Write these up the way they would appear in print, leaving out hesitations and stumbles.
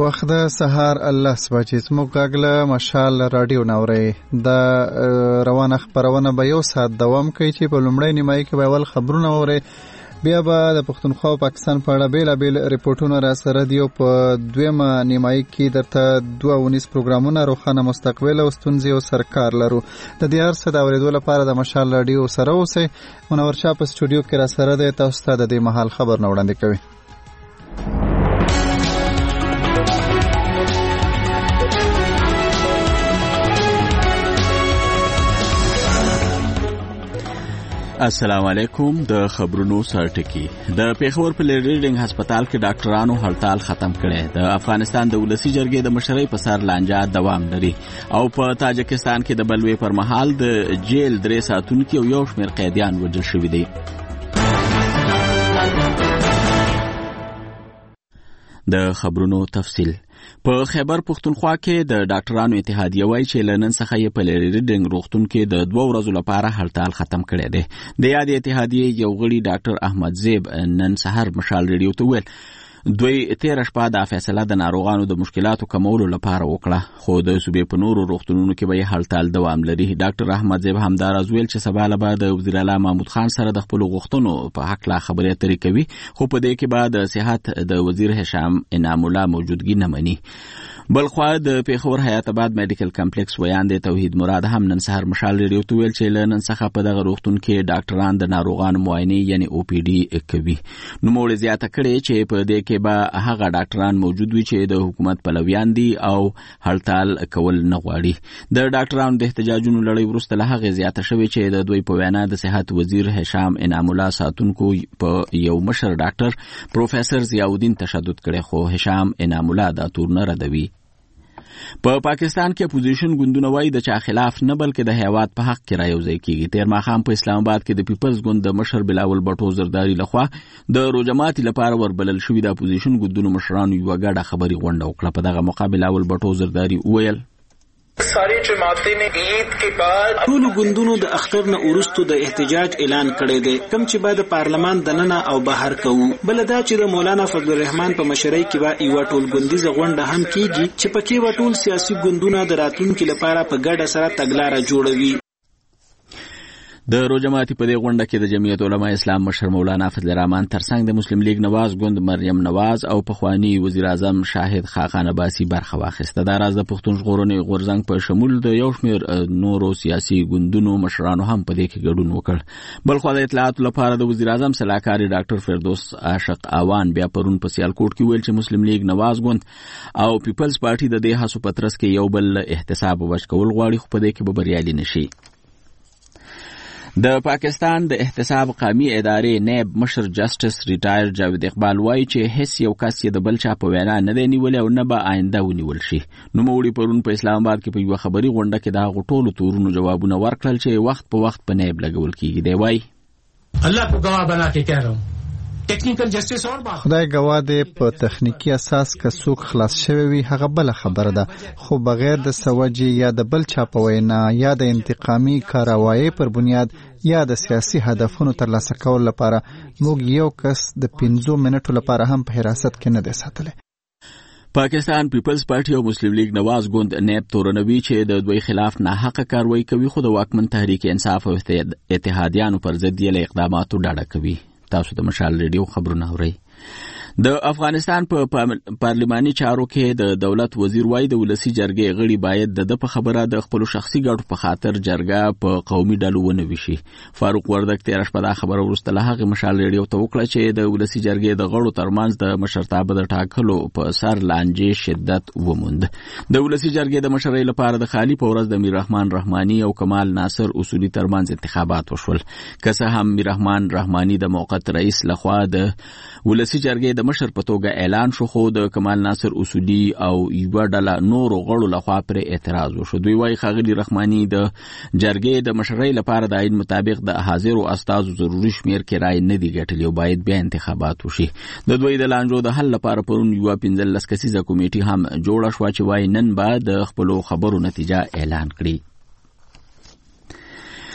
وخت د سهار الله سبحانه زموږ غاګله مشال رادیو نوري د روانه خبرونه به یو ساعت دوام کوي چې په لومړی نیمایي کې به اول خبرونه اوري، بیا به د پښتونخوا او پاکستان په اړه بیلابیل ریپورتونه را سره دی او په دویمه نیمایي کې درته 2 پروګرامونه روښانه مستقبل او ستونزې او سرکار لرو. د دې هر څه د اورېدو لپاره د مشال رادیو سره اوسئ. منور شاه په سټوډیو کې را سره دی، تاسو ته د دې مهال خبرونه وړاندې کوي. السلام علیکم. د خبرونو سرټکی. د پیښور په لیډینګ هسپتال کې ډاکټرانو هړتال ختم کړي. د افغانستان د ولسی جرګې د مشرۍ په سر لانجه دوام لري او په تاجکستان کې د بلوي پر مهال د جیل 3 ساعتونکو او یو شمېر قیدیان وژل شوي دي. د خبرونو تفصیل. په خیبر پښتونخوا کې د ډاکټرانو اتحادیه وایي چې لنن څخه یې په لیډینګ روغتون کې د 2 ورځو لپاره هړتال ختم کړی دی. د یاد اتحادیه یو غړي ډاکټر احمد زیب نن سحر مشال ریډیو ته ویل دوی 13 شپه د فیصله د ناروغانو د مشکلاتو کمولو لپاره وکړه، خو د صوبې په نورو روغتونونو کې به هړتال دوام لري. ډاکټر احمد زیب همداراز ویل چې سبا له بعد وزیر اعلی محمود خان سره د خپل غوښتنو په حق لا خبرې اترې کوي، خو په دې کې بعد د صحت د وزیر هشام انعام الله موجودګي نه مني. بلخوا د پیښور حیات آباد میډیکل کمپلیکس ویاند توحید مراد هم نن سحر مشال ریډیو ته ویل چې لنن څخه په دغه روغتون کې ډاکټران د ناروغانو معاینه یعنی او پی ډي کوي. نو موږ زیاته کړې چې په دې کې به هغه ډاکټران موجود وي چې د حکومت پلویان دي او هړتال کول نه غواړي. د ډاکټرانو د احتجاجونو لړۍ وروسته له هغه زیاته شوې چې د دوی په وینا د صحت وزیر هشام انعام الله ساتونکو په یو مشر ډاکټر پروفیسور ضیاءالدین تشدد کړي، خو هشام انعام الله دا تور نه ردوي. په پاکستان کې اپوزیشن ګوندونه وایي د چا خلاف نه بلکې د هیواد په حق کې رايوځای کیږي. تیر ماښام په اسلام آباد کې د پیپلز ګوند د مشر بلاول بټو زرداری لخوا د روجمات لپاره وربلل شوی د اپوزیشن ګوندونو مشرانو یو غاډه خبري غونډه وکړه. په دغه مقابله بلاول بټو زرداری وویل ساری جماعتیں نے عید کے بعد ټول ګوندونو د اختر نه وروسته د احتجاج اعلان کړی دی، کوم چې بعد پارلمان دننه او بهر کوو. بل دا چې د مولانا فضل الرحمن په مشرۍ کې به یو ټول ګوندیزه غونډه هم کیږي چې پکې و ټول سیاسي ګوندونه د راتلونکو لپاره په ګډه سره تګلارې جوړوي. د روجماتي په دې غونډه کې د جمعیت علماء اسلام مشر مولانا فضل الرحمن ترڅنګ د مسلم لیگ نواز ګوند مریم نواز او پخوانی وزیر اعظم شاهد خاقان عباسی برخه واخیسته. دا راز د پښتون ژغورنې غورځنګ په شمول د یو شمېر نورو سیاسي ګوندونو مشرانو هم په دې کې ګډون وکړ. بلخو د اطلاعات لپاره د وزیر اعظم صلاحکار ډاکټر فردوس عاشق اوان بیا پرون په سیالکوټ کې ویل چې مسلم لیگ نواز ګوند او پیپلز پارټي د دې هڅو پترس کې یو بل احتساب وشکول غواړي، خو په دې کې به بریالي نشي. د پاکستان د احتساب قومي ادارې نیب مشر جسټس ریټایر جاوید اقبال وایي چې هیڅ یو کس یې د بل چا په وینا نه دی نیولی او نه به آینده ونیول شي. نوموړي پرون په اسلام آباد کې په یوه خبري غونډه کې د هغو ټولو تورونو جوابونه ورکړل چې وخت په وخت په نیب لګول کیږي. دی وایي الله کو گواہ بنا کے کہہ رہا ہوں ټیکنیکل جسټس اور بات خدای گواه دی په تخنیکی اساس که څوک خلاص شوی وي هغه بل خبره ده، خو بغیر د سوجي یا د بل چا په وینا یا د انتقامي کاروایی پر بنیاد یا د سیاسي هدفونو ترلاسه کول لپاره موږ یو کس د 15 منټو لپاره هم په حراست کې نه دی ساتلی. پاکستان پیپلز پارټي او مسلم لیگ نواز ګوند نیب تورنوي چې د دوی خلاف ناحقه کاروایی کوي، خو د واکمن تحریک انصاف او اتحادیانو پر ضد یې اقداماتو ډاډه کوي. تاسو د مشال ریډیو خبرونه اورئ. د افغانستان په پارلماني چارو کې د دولت وزیر وایي د ولسی جرګې غړي باید د په خبره د خپل شخصي ګټو په خاطر جرګه په قومي ډلو ونه وشي. فاروق وردک 13 شپه د خبره ورسته له هغه مشال ریډیو ته وکړه چې د ولسی جرګې د غړو ترمنځ د مشرتابه د ټاکلو په سر لانجې شدت وموند. د ولسی جرګې د مشرۍ لپاره د خالی په ورځ د میر رحمان رحماني او کمال ناصر اصولي ترمنځ انتخابات وشول. که څه هم میر رحمان رحماني د موقت رئیس لخوا د ولسی جرګې د مشر په توګه اعلان شو، خو د کمال ناصر اصولي او یو ډله نورو غړو لخوا پر اعتراض وشو. دوی وايي ښاغلي رحماني د جرګې د مشرۍ لپاره د عین مطابق د حاضرو استازو ضروري شمیر کې رائے نه دی ګټلی او باید بیا انتخابات وشي. د دوی د لانجو د حل لپاره پرون یو 15 کسیزه کمیټي هم جوړه شوه چې وايي نن به د خپل خبرو نتیجه اعلان کړي.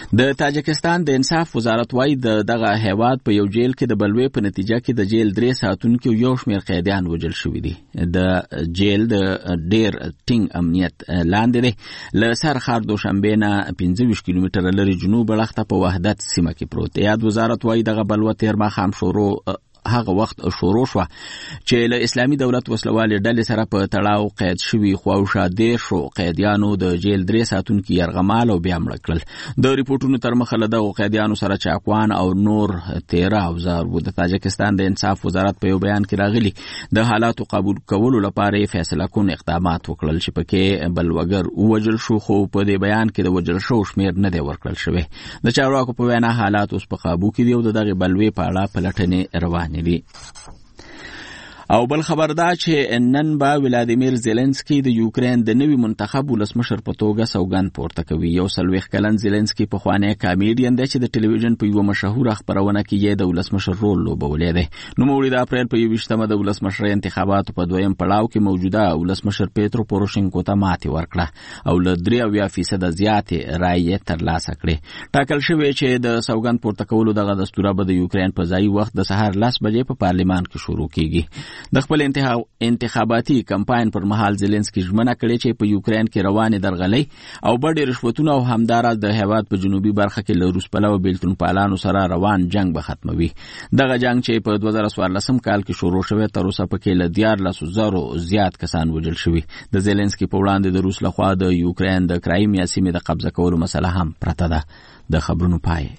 د تاجکستان د انصاف وزارت وايي دغه هیواد په یو جیل کې د بلوي په نتیجه کې د جیل 3 ساعتونکو یو شمېر قیدیان وژل شوي دي. د جیل د ډیر ټینګ امنیت لاندې دی. له سرخار دوشنبه نه 25 کیلومتره لري جنوب اړخته په وحدت سیمه کې پروت دی. یاد وزارت وايي دغه بلوه تیر ماښام هغه وخت شروع شو چې له اسلامي دولت وسلوالې ډلې سره په تړاو قید شوي خواوشا 10 قیدیانو د جیل 3 ساعتونکو یرغمال او بیا مړه کړل. د ریپورتونو تر مخه له دغو قیدیانو سره چاکوان او نور 13 اوزار وو. د تاجکستان د انصاف وزارت په یو بیان کې راغلي د حالاتو قبول کولو لپاره فیصله کون اقدامات وکړل چې پکې بلوګر ووجل شو، خو په دې بیان کې د وجل شو شمیر نه دی ورکړل شوی. د چارواکو په وینا حالات اوس په قابو کې دي او دغه بلوي په اړه پلټنې روانې دي. او بل خبر دا چې نن با ولادیمیر زيلنسکي د یوکرين د نوي منتخب ولسمشر په توګه سوګند پورته کوي. یو 40 کلن زيلنسکي په خوانې کامیډین دی چې د ټلویزیون په یو مشهور خبرونه کې یې د ولسمشر رول لوبولې دی. نو مولید اپریل په 28مه د ولسمشر انتخاباتو په دویم پړاو کې موجوده ولسمشر پیترو پوروشینکو ته ماتې ورکړه او له 3% زیاتې رایې ترلاسه کړې. ټاکل شوی چې د سوګند پورته کولو دغه دستور به د یوکرين په ځای وخت د سهار 10 بجې په پارلیمان کې شروع کیږي. د خپل انتخاباتي کمپاین پر مهال زيلنسکي ژمنه کړې چې په یوکرين کې روانې درغلۍ او بډې رشوتونه او همداراز د هیواد په جنوبي برخه کې له روس پلوه بیلتون پالانو سره روان جنگ به ختموي. دغه جنگ چې په 2014 کال کې شروع شوی تر اوسه پکې له 14,000 زیات کسان وژل شوي. د زيلنسکي په وړاندې د روس لخوا د یوکرين د کرایمیا سیمې د قبضه کولو مسله هم پرته ده. د خبرونو پای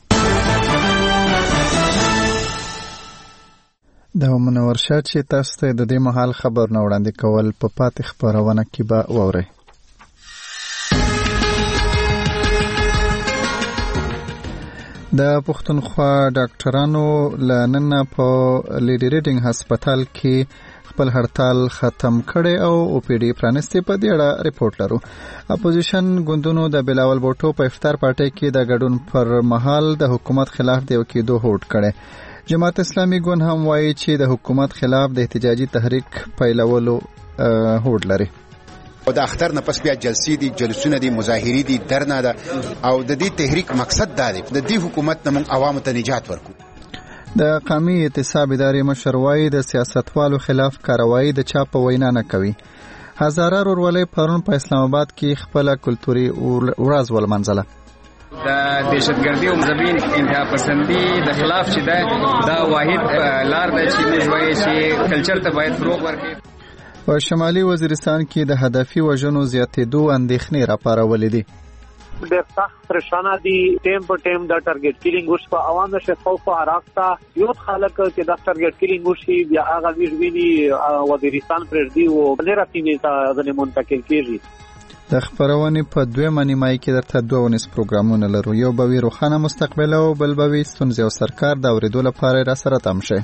د منور شاه چې تاسو ته د دې مهال خبر نه وړاندې کول په پاتې خبرونه کې به واورئ. د پښتونخوا ډاکټرانو لنن په لیډي ریډینګ هسپتال کې خپل هړتال ختم کړي او او پی ډی پرانستي په دې اړه ریپورت لرو. اپوزیشن ګوندونو د بلاول بوټو په افطار پارټي کې د ګډون پر مهال د حکومت خلاف د کېدو هوډ کړي. جماعت اسلامي ګوند هم وایي چې د حکومت خلاف د احتجاجي تحریک پیلولو هوډ لري. او د اختر نه پس بیا جلسې دي، جلسونه دي، مظاهرې دي، درنه ده او د دې تحریک مقصد دا دی د دې حکومت نه موږ عوامو ته نجات ورکو. د قومي اعتصاب ادارې مشر وایي د سیاستوالو خلاف کاروایی د چا په وینا نه کوي. هزاره ورولې پرون په اسلام آباد کې خپل کلتوري ورځ ولمنځله. د دهشتګردي او مذهبي انتها پسندي د خلاف چې دا واحد لار ده چې موږ وایو چې کلچر ته باید فروغ ورکړي. په شمالي وزیرستان کې د هدفي وژنو زیاتېدو اندېښنې راپارولې دي. ډېر سخت پریشانه دي. ټیم په ټیم د ټارګټ کیلینګ وش په عوامو شه خوف او راکتا یو خلک چې د ټارګټ کیلینګ وشي بیا هغه ویژویني وزیرستان پرېږدي او نه راځي ته د منتقل کیږي. د خبرونې په دویمه نیمایي کې درته 2 پروګرامونه لرو. یو به وي روښانه مستقبل او بل به وي ستونزې او سرکار د اورېدو لپاره را سره تم شي.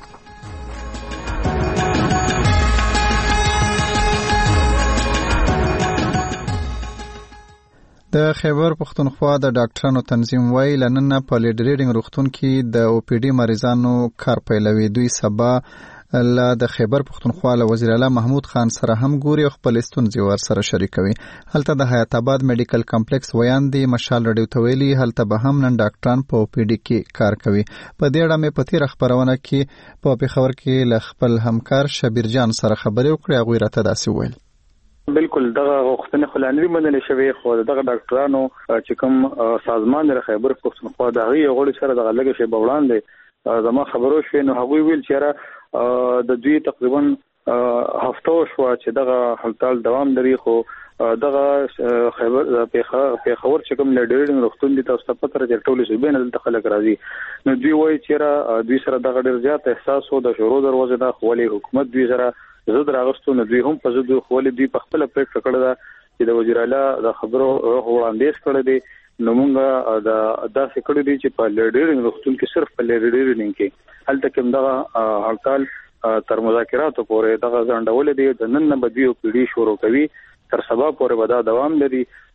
د خیبر پښتونخوا د ډاکټرانو تنظیم وایي لنن په لیډ ریډینګ روغتون کې د او پی ډی مریضانو کار پیلوي. دوی سبا له د خیبر پښتونخوا له وزیر اعلی محمود خان سره هم ګوري او خپل ستونزې ورسره شریکوي. هلته د حیات آباد میډیکل کمپلیکس ویاندې مشال رډیو ته ویلي هلته به هم نن ډاکټران په او پی ډی کې کار کوي. په دې اړه مې په تېره خبرونه کې په پېښور کې له خپل همکار شبیر جان سره خبرې وکړې. هغوی راته داسې ویل. بالکل دغه غوښتنې خلانوي منل شوی خو دغه ډاکټرانو چې کوم سازمان د خیبر پښتونخوا د هغې غړي سره دغه لږه شی به وړاندې زما خبرو شوې نو هغوی ویل چې د دوی تقریبا هفته شو چې دغه هړتال دوام لري خو دغه خیبر پیښور چې کوم لیډرینګ روغتون دي تاسو ته پته راځي ټول صوبې نه دلته خلک راځي نو دوی وایي چې دوی سره دغه ډېر زیات احساس وو د شروع دروازه د خولي حکومت دوی سره زړه راغستو نو دوی هم په زړه خولي دوی په خپل پریکټ کړه دا چې د وزیر اعلی د خبرو وړاندیز کړی دی نو موږ د داسې کړی دی چې په لیډرینګ روغتون کې صرف په لیډرینګ کې هلته کوم دغه هړتال تر مذاکراتو پورې دغه ځنډول دي د نن نه بدوی او پیډي شروع کوي تر سبا پورې ودا دوام لري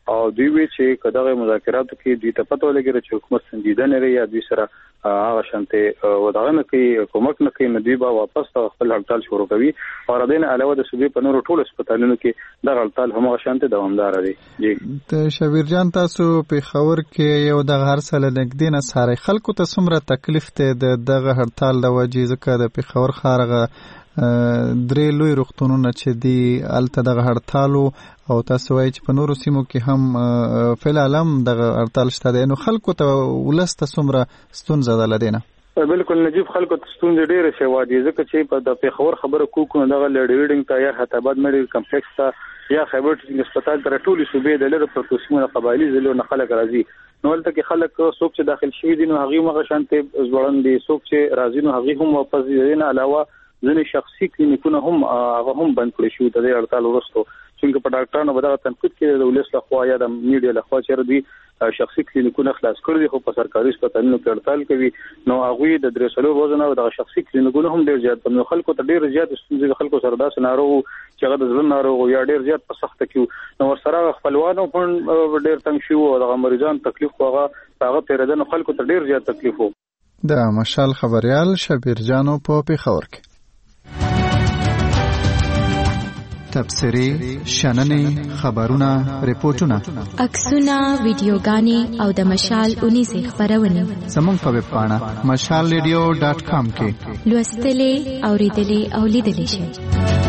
او دوی وی چې کداغه مذاکراتو کې دوی ته پته ولګي چې حکومت سنجیده نه لري یا دوی سره هغه شانته وداغه کوي کومک نه کوي نو دوی به واپس خپل هړتال شروع کوي او ردین علاوه د صوبې په نورو ټولو هسپتالونو کې د هړتال هم شانته دوامدار دي. جی ته شبیر جان تاسو په خبر کې یو د هر سال نګدین سره خلکو ته څومره تکلیف ته دغه هړتال د وجې ځکه د پیښور خارغه درې لوی روغتونونه چې دی الته دغه هړتالو او تاسو وایي چې په نورو سیمو کې هم فعل علم دغه هړتال شته دی نو خلکو ته ولسته څومره ستونزه ده لدینه؟ بالکل نجیب خلکو ته ستونزې ډېرې شوي دي ځکه چې په د پیښور خبره کوو دغه لډویډینګ ته یا حتاباد میډیکل کمپلیکس ته یا خیبر ټیچنګ هسپتال ته ټولې صوبې د لرې پرتو سیمو د قبایلي ضلعو نه خلک راځي نو هلته کې خلک څوک چې داخل شوي دي نو هغوی هم هغه شانتې ځوړند دي څوک چې راځي نو هغوی هم واپس دي د دې نه علاوه ځینې شخصي کلینیکونه هم هغه هم بند کړي شوي د دې هړتال وروسته څنګه په ډاکټرانو به دغه تنقید کې د ولس لخوا یا د میډیا لخوا چې دوی شخصي کلینیکونه خلاص کړي دي خو په سرکاري هسپتالونو کې هړتال کوي نو هغوی د 300 ورځې د شخصي کلینیکونه هم ډېر زیات نو خلکو ته ډېر زیات ستونزې خلکو سره داسې ناروغ چې هغه د زړه ناروغ یا ډېر زیات په سخته کې نو ورسره خپلوانو په ډېر تنګ شو او د مریضان تکلیف هغه پیردنو خلکو ته ډېر زیات تکلیف وو. د مشال خبريال شبیر جانو په پیښور کې تبصری شننې خبرونه ریپورتونه عکسونه ویډیوګانې او د مشال 19 خبرونه زموږ په ویب پاڼه mashalradio.com کې لوستلې اوریدلې او لیدلې شئ.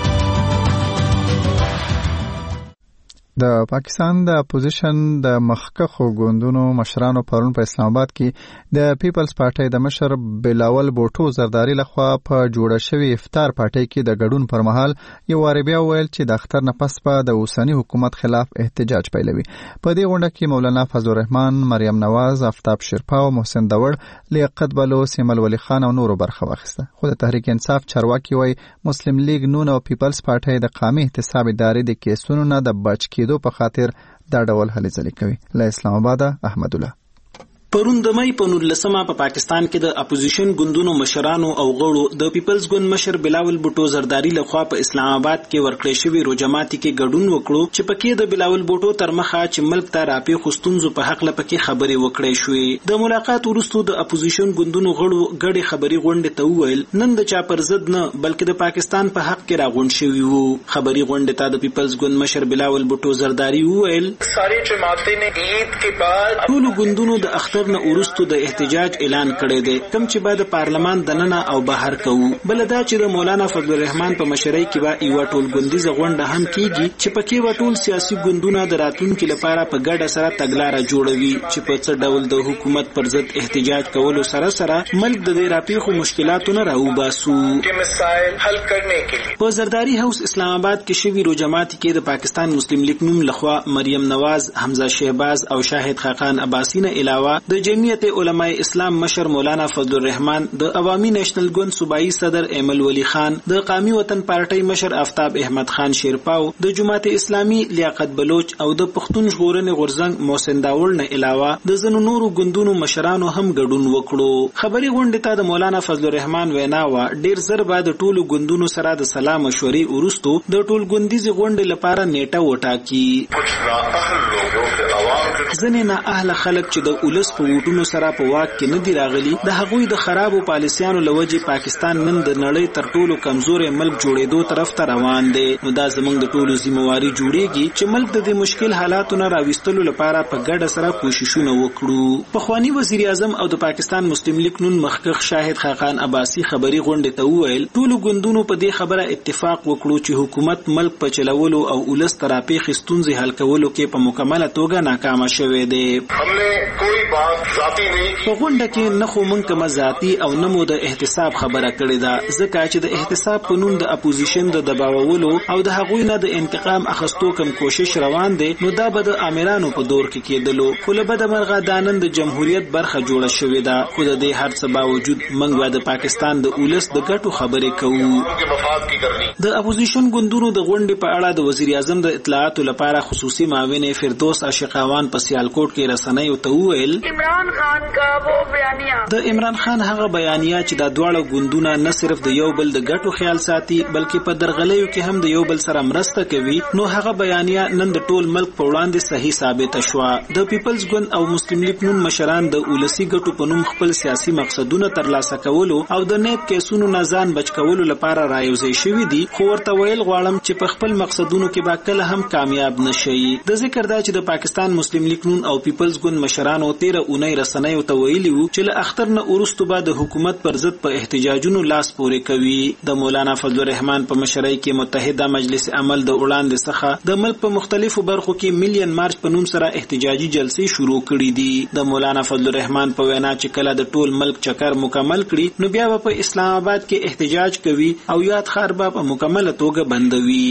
د پاکستان د اپوزیشن د مخکښو ګوندونو مشرانو پرون په اسلام آباد کې د پیپلز پارټۍ د مشر بلاول بوټو زرداری لخوا په جوړه شوی افطار پارټۍ کې د ګډون پر مهال یو واربیا ویل چې د اختر نه پس په د اوسنی حکومت خلاف احتجاج پیلوي. په دې غونډه کې مولانا فضل الرحمن، مریم نواز، آفتاب شیرپا او محسن داوړ، لیاقت بلوچ، ایمل ولی خان او نورو برخه واخیسته. خو د تحریک انصاف چارواکي وایي مسلم لیگ نون او پیپلز پارټۍ د قومي احتساب ادارې د کیسونو نه د بچ کېدو په خاطر دا ډول هلې ځلې کوي. له اسلام آباد احمد الله. پرون د مې په 19 په پاکستان کې د اپوزیشن ګوندونو مشرانو او غړو د پیپلز ګوند مشر بلاول بوټو زرداری لخوا په اسلام آباد کې ورکړې شوی روجماتي کې ګډون وکړو چې پکې د بلاول بوټو تر مخه چې ملک ته راپی خستونزو په حق لپاره خبرې وکړې شوې. د ملاقات وروسته د اپوزیشن ګوندونو غړو ګډې خبرې غونډه ته وویل نن د چا پر ضد نه بلکې د پاکستان په حق کې راغونډ شوی وو. خبرې غونډه ته د پیپلز ګوند مشر بلاول بوټو زرداری وویل ساری جماعتیں نے عید کے بعد ټول ګوندونو د اختر نه ورستو د احتجاج اعلان کړی دی کوم چې بعد پارلمان دننه او بهر کوو. بل دا چې د مولانا فضل الرحمن په مشرۍ کې به یو ټول ګوندیزه غونډه هم کیږي چې پکې و ټول سیاسي ګوندونه د راتلونکو لپاره په ګډه سره تګلارې جوړوي چې په څه ډول د حکومت پر ضد احتجاج کولو سره سره ملک د دې راپیخو مشکلاتونو راوباسو. مسائل حل کرنے کے لیے په زرداری هاوس اسلام آباد کې شوی روجماتي کې د پاکستان مسلم لیگ نوم لخوا مریم نواز، حمزه شهباز او شاهد خاقان عباسی نه علاوه د جمعیت علماء اسلام مشر مولانا فضل الرحمن، د عوامي نېشنل ګوند صوبایي صدر ایمل ولی خان، د قومي وطن پارټۍ مشر آفتاب احمد خان شیرپاو، د جماعت اسلامي لیاقت بلوچ او د پښتون ژغورنې غورځنګ محسن داوړ نه علاوه د ځینو نورو ګوندونو مشرانو هم ګډون وکړو. خبري غونډه ته د مولانا فضل الرحمن ویناوه ډیر زر بعد ټولو ګوندونو سره د سلام مشورې ورستو د ټول ګوندیزي غونډې لپاره نیټه وټاکي. ځینې نه اهل خلک چې د اولس په ووټونو سره په واک کې نه دی راغلي د هغوی د خرابو پالیسیانو لوجې پاکستان نن د نړۍ تر ټولو کمزوري ملک جوړېدو طرف ته روان دی. نو دا زموږ د ټولو ذمہواری جوړیږي چې ملک د دې مشکل حالاتو نه راوستلو لپاره په ګډه سره کوششونه وکړو. پخوانی وزیر اعظم او د پاکستان مسلم لیگ نون مخکښ شاهد خاقان عباسی خبري غونډه ته وویل ټولو ګوندونو په دې خبره اتفاق وکړو چې حکومت ملک په چلولو او ولس تراپی خستونزي حل کولو کې په مکمله توګه ناکام شوه دی. हमने कोई बात ذاتی नहीं په غونډه کې نه خو مونږ کومه ذاتی او نه مو د احتساب خبره کړې ده ځکه چې د احتساب په نوم د اپوزیشن د دباوولو او د هغوی نه د انتقام اخستو کوم کوشش روان دی نو دا به د امیرانو په دور کې کېدلو. خو له بده مرغه دا نن د جمهوریت برخه جوړه شوې ده. خو د دې هر څه باوجود مونږ به د پاکستان د اولس د ګټو خبرې کوو. د اپوزیشن ګوندونو د غونډې په اړه د وزیر اعظم د اطلاعاتو لپاره خصوصي معاون فردوس عاشقاوان په سیالکوټ کې رسنیو ته وویل عمران خان کا وہ بیانیہ د عمران خان هغه بیانیه چې د دواړو ګوندونو نه صرف د یو بل د ګټو خیال ساتي بلکې په درغلیو کې هم د یو بل سره مرسته کوي نو هغه بیانیه نن د ټول ملک په وړاندې صحیح ثابت شوه. د پیپلز ګوند او مسلم لیگ نون مشران د ولسی ګټو په نوم خپل سیاسي مقصدونه ترلاسه کولو او د نیب کیسونو نه ځان بچ کولو لپاره رايوځي شوی دي خو ورته ویل غواړم چې په خپل مقصدونو کې به کله هم کامیاب نشي. د ذکر دا چې د پاکستان مسلم لیگ نون او پیپلز ګوند مشرانو 13 اونۍ رسنیو ته ویلي وو چې له اختر نه وروسته به د حکومت پر ضد په احتجاجونو لاس پورې کوي. د مولانا فضل الرحمن په مشرۍ کې متحده مجلس عمل د وړاندې څخه د ملک په مختلفو برخو کې میلیون مارچ په نوم سره احتجاجي جلسې شروع کړې دي. د مولانا فضل الرحمن په وینا چې کله د ټول ملک چکر مکمل کړي نو بیا په اسلام آباد کې احتجاج کوي او یاد خار به په مکمل توګه بندوي.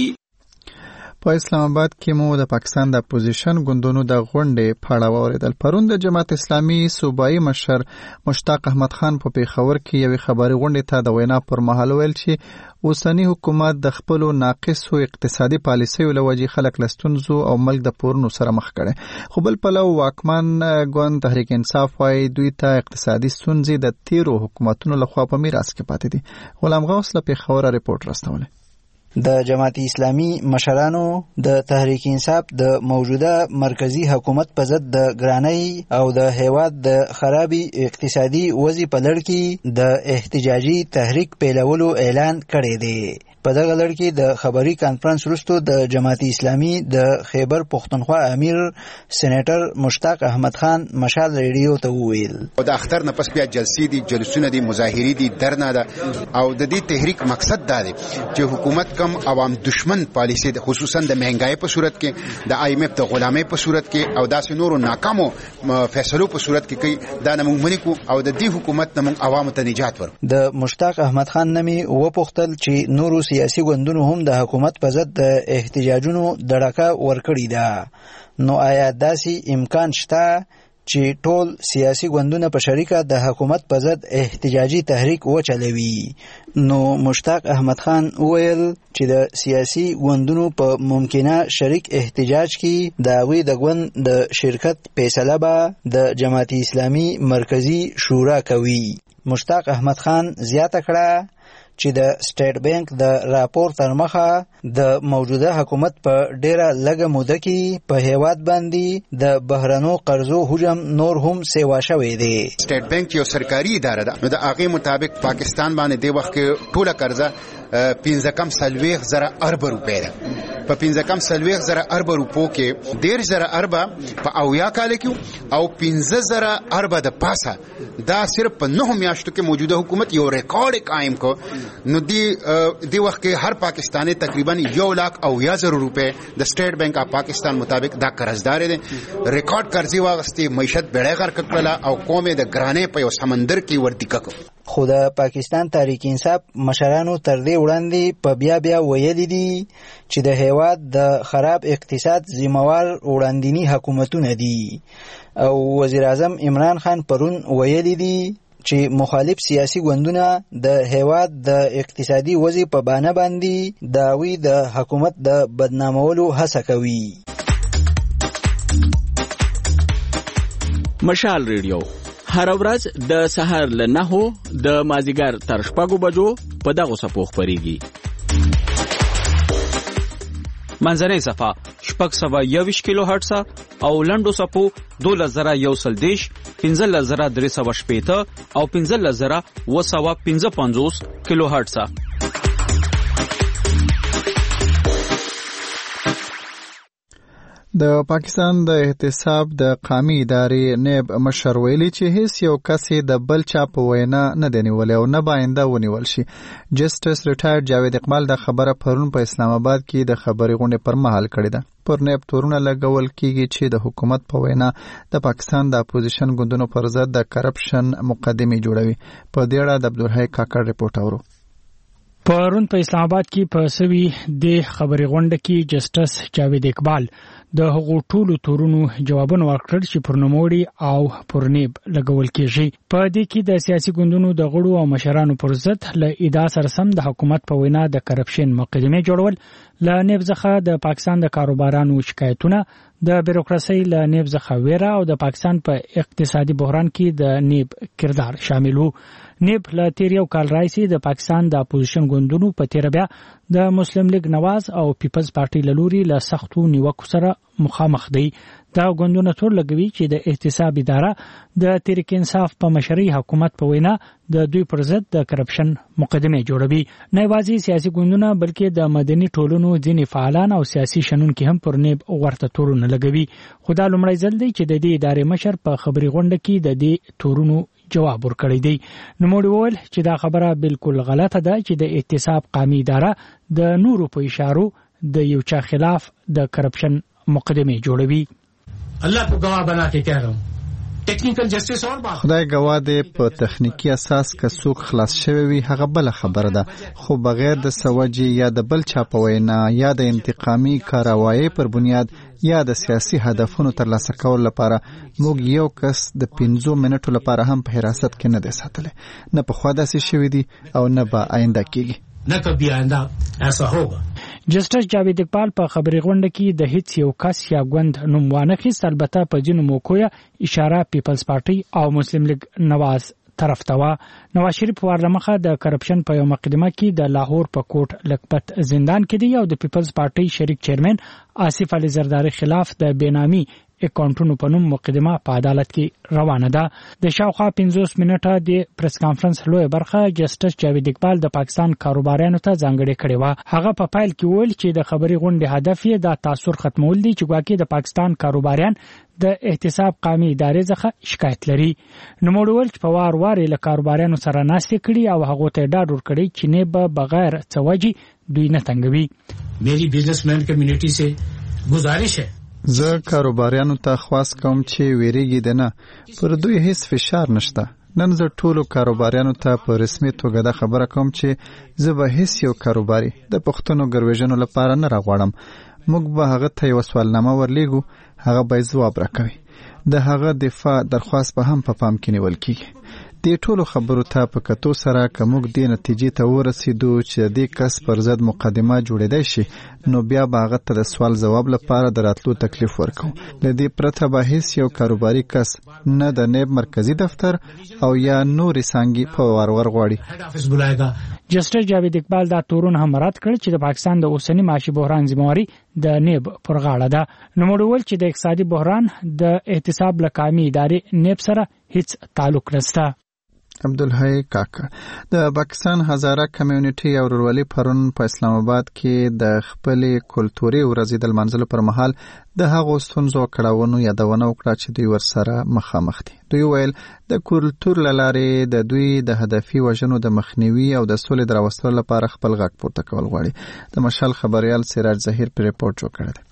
په اسلام آباد کې مو د پاکستان د اپوزیشن ګوندونو د غونډې پاړه واوریدل. پرون د جماعت اسلامي صوبایي مشر مشتاق احمد خان په پیښور کې یوې خبري غونډې ته د وینا پر مهال ویل چې اوسنی حکومت د خپل ناقصو اقتصادي پالیسیو لوجې خلک لستونزو او ملک د پورونو سره مخ کړي. خو بل پلو واکمن ګوند تحریک انصاف وايي دوی ته اقتصادي ستونزې د تیرو حکومتونو لخوا په میراث کې پاتې دي. غلام غوث له پیښور ریپورت راستوله. د جماعت اسلامي مشرانو د تحریک انصاف د موجوده مرکزی حکومت په ضد د ګرانۍ او د هیواد د خرابي اقتصادي وضع په لړ کې د احتجاجي تحریک پیلولو اعلان کړی دی. په دغه لړ کې د خبري کانفرنس وروسته د جماعت اسلامي د خیبر پختونخوا امیر سېنیټر مشتاق احمد خان مشال ریډیو ته وویل د اختر نه پس بیا جلسې دي جلسونه دي مظاهرې دي درنه ده او د دې تحریک مقصد دا دی چې حکومت کم عوام دشمن پالیسي خصوصا د مهنګای په صورت کې د آی ایم اف د غلامۍ په صورت کې او داسې نورو ناکامو فیصلو په صورت کې کوي دا نه موږ منو او د دې حکومت نه موږ عوامو ته نجات ورکړو. د مشتاق احمد خان نمی وپوښتل چې نورو سیاسي ګوندونو هم د حکومت په ضد د احتجاجونو دړکه ورکړې ده نو آیا داسې امکان شته چې ټول سیاسي ګوندونه په شریکه د حکومت په ضد احتجاجي تحریک وچلوي؟ نو مشتاق احمد خان وویل چې د سیاسي ګوندونو په ممکنه شریک احتجاج کې د هغوی د ګوند د شرکت فیصله به د جماعت اسلامي مرکزی شورا کوي. مشتاق احمد خان زیاته کړه چې د سټیټ بانک د راپور تر مخه د موجوده حکومت په ډیره لږه موده کې په هیواد باندې د بهرنو قرضو حجم نور هم سیوا شوی دی. سټیټ بانک یو سرکاري اداره ده نو د هغې مطابق پاکستان باندې د وخت کې ټوله قرضه 15,000 ارب روپۍ ده. په 15,000 ارب روپو کې 10,000 ارب په اویا کال کې او 15,000 ارب د پاسه دا صرف په 9 میاشتو کې موجوده حکومت یو ریکارډ قائم کو. نو دی وخت کې هر پاکستانی تقریبا 1,80,000 روپۍ د سټیټ بانک اف پاکستان مطابق دا قرضدار دي. ریکارډ قرضې واغستې معیشت بیړۍ غرق کړله او قوم د ګرانۍ په یو سمندر کې ورتیکه کو. خو د پاکستان تحریک انصاف مشرانو تر دې وړاندې په بیا ویلي دي چې د هیواد د خراب اقتصاد ذمہوار وړاندینی حکومتونه دي او وزیر اعظم عمران خان پرون ویلي دي چې مخالف سیاسي ګوندونه د هیواد د اقتصادي وضع په بانه باندې د هغوی د حکومت د بدنامولو هڅه کوي. مشال ریډیو هر ورځ د سحر له 9 د مازیګر تر 6 بجو په دغه صفو خبريږي. منځنۍ صفه 621 کیلو هرتز او لنډو صفو 2110 15380 او 15255 کیلو هرتز. د پاکستان د احتساب د قومي ادارې نیب مشر ویلي چې هیڅ یو کس د بل چا په وینا نه دی نیولی او نه باینده ونیول شي. جسټس ریټایر جاوید اقبال د خبره پرون په اسلام آباد کې د خبري غونډې پر مهال کړې ده. پر نیب تورونه لګول کیږي چې د حکومت په وینا د پاکستان د اپوزیشن ګوندونو پر ضد د کرپشن مقدمه جوړوي. په دې اړه د عبدالحی کاکړ ریپورت اورو. پرون په اسلام آباد کې په سوي د خبري غونډه کې جسټس جاوید اقبال د هغو ټولو تورونو جوابونه ورکړل چې پر نوموړي او پر نیب لګول کېږي. په دې کې د سیاسي ګوندونو د غړو او مشرانو پر ضد له ادعا سره سم د حکومت په وینا د کرپشن مقدمه جوړول، له نیب څخه د پاکستان د کاروبارانو شکایتونه، د بیروکراسي له نیب څخه ویره او د پاکستان په اقتصادي بحران کې د نیب کردار شامل وو. نیب له تیر یو کال راځي د پاکستان د اپوزیشن ګوندونو په تیر بیا د مسلم لیگ نواز او پیپلز پارټي لوري له سختو نیوکو سره مخامخ دي. دا ګوندونه تور لګوي چې د احتساب اداره د تحریک انصاف په مشرۍ حکومت په وینا د دوی پر ضد د کرپشن مقدمه جوړوي. نه یوازې سیاسي ګوندونه بلکې د مدني ټولنو ځینې فعالان او سیاسي شنونکي هم پر نیب ورته تورونه لګوي. خو دا لومړی ځل دی چې د دې ادارې مشر په خبري غونډه کې د دې تورونو جواب ورکړی دی. نوموړي وویل چې دا خبره بالکل غلطه ده چې د احتساب قومي اداره د نورو په اشارو د یو چا خلاف د کرپشن مقدمه جوړوي. الله کو گواہ بنا کے کہہ رہا ہوں ټیکنیکل جسټس اور بات خدای گواه دی په تخنیکی اساس که څوک خلاص شوی وي هغه بل خبره ده، خو بغیر د سوجي یا د بل چا په وینا یا د انتقامي کاروایی پر بنیاد یا د سیاسي هدفونو ترلاسه کول لپاره موږ یو کس د 15 منټو لپاره هم په حراست کې نه دی ساتلی. نه په خوا داسې شوی دی او نه به آینده کېږي. نه کبھی آئندہ ایسا ہوگا. جسټس جاوید اقبال په خبري غونډه کې د هیڅ یو کس یا ګوند نوم وانخیست، البته په ځینو موقعو اشاره پیپلز پارټي او مسلم لیگ نواز طرف ته و. نواز شریف ورلمخه د کرپشن په یو مقدمه کې د لاهور په کوټ لکپت زندان کې دی او د پیپلز پارټي شریک چیرمن آصف علي زرداری خلاف د بینامي اکاونټونو په نوم مقدمه په عدالت کې روانه ده. د شاوخوا 50 منټه د پریس کانفرنس لوی برخه جسټس جاوید اقبال د پاکستان کاروباریانو ته ځانګړې کړې و. هغه په پایل کې ویل چې د خبري غونډې هدف یې د تاثر ختمول دي چې ګواکې د پاکستان کاروباریان د احتساب قومي ادارې څخه شکایت لري. نوموړي ویل چې په وار وار له کاروباریانو سره ناستې کړي او هغه ته ډاډ ورکړي چې نه به بغیر څوجي دوی نه تنګوي. میری بزنسمن کمیونټي سے گزارش ہے زه کاروباریانو ته خواست کوم چې ویریږي د نه پر دوی هیڅ فشار نشته. نن زه ټولو کاروباریانو ته په رسمي توګه دا خبره کوم چې زه به هیڅ یو کاروباري د پښتنو ګرویژنو لپاره نه راغواړم. موږ به هغه ته یو سوالنامه ورلیږو، هغه به ځواب راکوي. د هغه دفاع درخواست به هم په پام کې نیول کیږي. دې ټولو خبرو ته په کتو سره که موږ دې نتیجې ته ورسېدو چې د دې کس پر ضد مقدمه جوړېدای شي، نو بیا به هغه ته د سوال ځواب لپاره د راتلو تکلیف ورکوو. له دې پرته به هیڅ یو کاروباري کس نه د نیب مرکزی دفتر او یا نورې څانګې په وار غواړي. جسټس جاوید اقبال دا تورون هم رد کړ چې د پاکستان د اوسنی معاشي بحران ذمہواری د نیب پر غاړه ده. نوموړي وویل چې د اقتصادي بحران د احتساب له قومي ادارې نیب سره هیڅ تعلق نشته. عبدالحی کاکا د پاکستان هزاره کمیونټي او ورورولي پرون په اسلام آباد کې د خپلې کلتوري ورځې د لمانځلو پر مهال د هغو ستونزو کړاوونو یادونه وکړه چې دوی ورسره مخامخ دي. دوی ویل د کلتور له لارې د دوی د هدفي وژنو د مخنیوي او د سولې د راوستلو لپاره خپل غږ پورته کول غواړي. د مشال خبريال سراج ظهیر پر ریپورت جوړ کړی دی.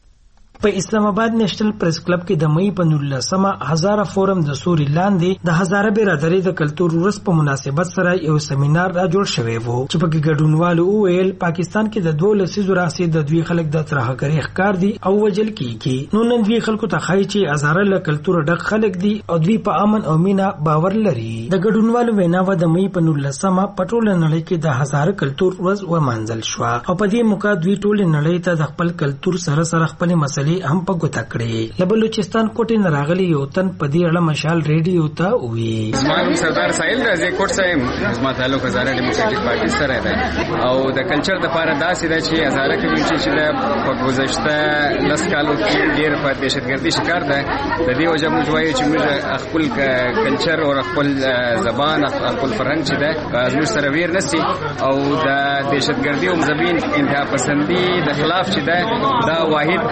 په اسلام آباد نېشنل پریس کلب کې د مئی په 19مه هزاره فورم د سوري لاندې د هزاره برادری د کلتور ورځ په مناسبت سره یو سیمینار را جوړ شوی وو چې په کې ګډونوالو وویل پاکستان کې د 12 لسیزو راځي د دوی خلک د ترهګری ښکار دي او وجل کیږي. نو نن دوی خلکو ته خایي چې هزاره له کلتور ډک خلک دي او دوی په امن او مینا باور لري. د ګډونوالو ویناوه د مئی په 19مه په ټوله نړۍ کې د هزاره کلتور ورځ ومانځل شو او په دې موقع دوی ټوله نړۍ ته د خپل کلتور سره خپل مسلې هم په ګوته کړې. له بلوچستان کوټې نه راغلي یو تن په دې اړه مشال ریډیو ته وویل. زما سردار ساحل راځي کوټ صاحب زما تعلق هزاره ډیموکراټک پارټي سره ده او د کلچر د لپاره داسې ده چې هزاره کمیونټي چې د په گذشته لس کالو کې ډېر په دهشتګردي شکار ده. د دې وجه موږ وایو چې موږ خپل کلچر او خپل زبان خپل فرهنګ چې ده زموږ سره ویر نشي او د دهشتګردي او مذهبي انتها پسندي د خلاف چې ده دا واحد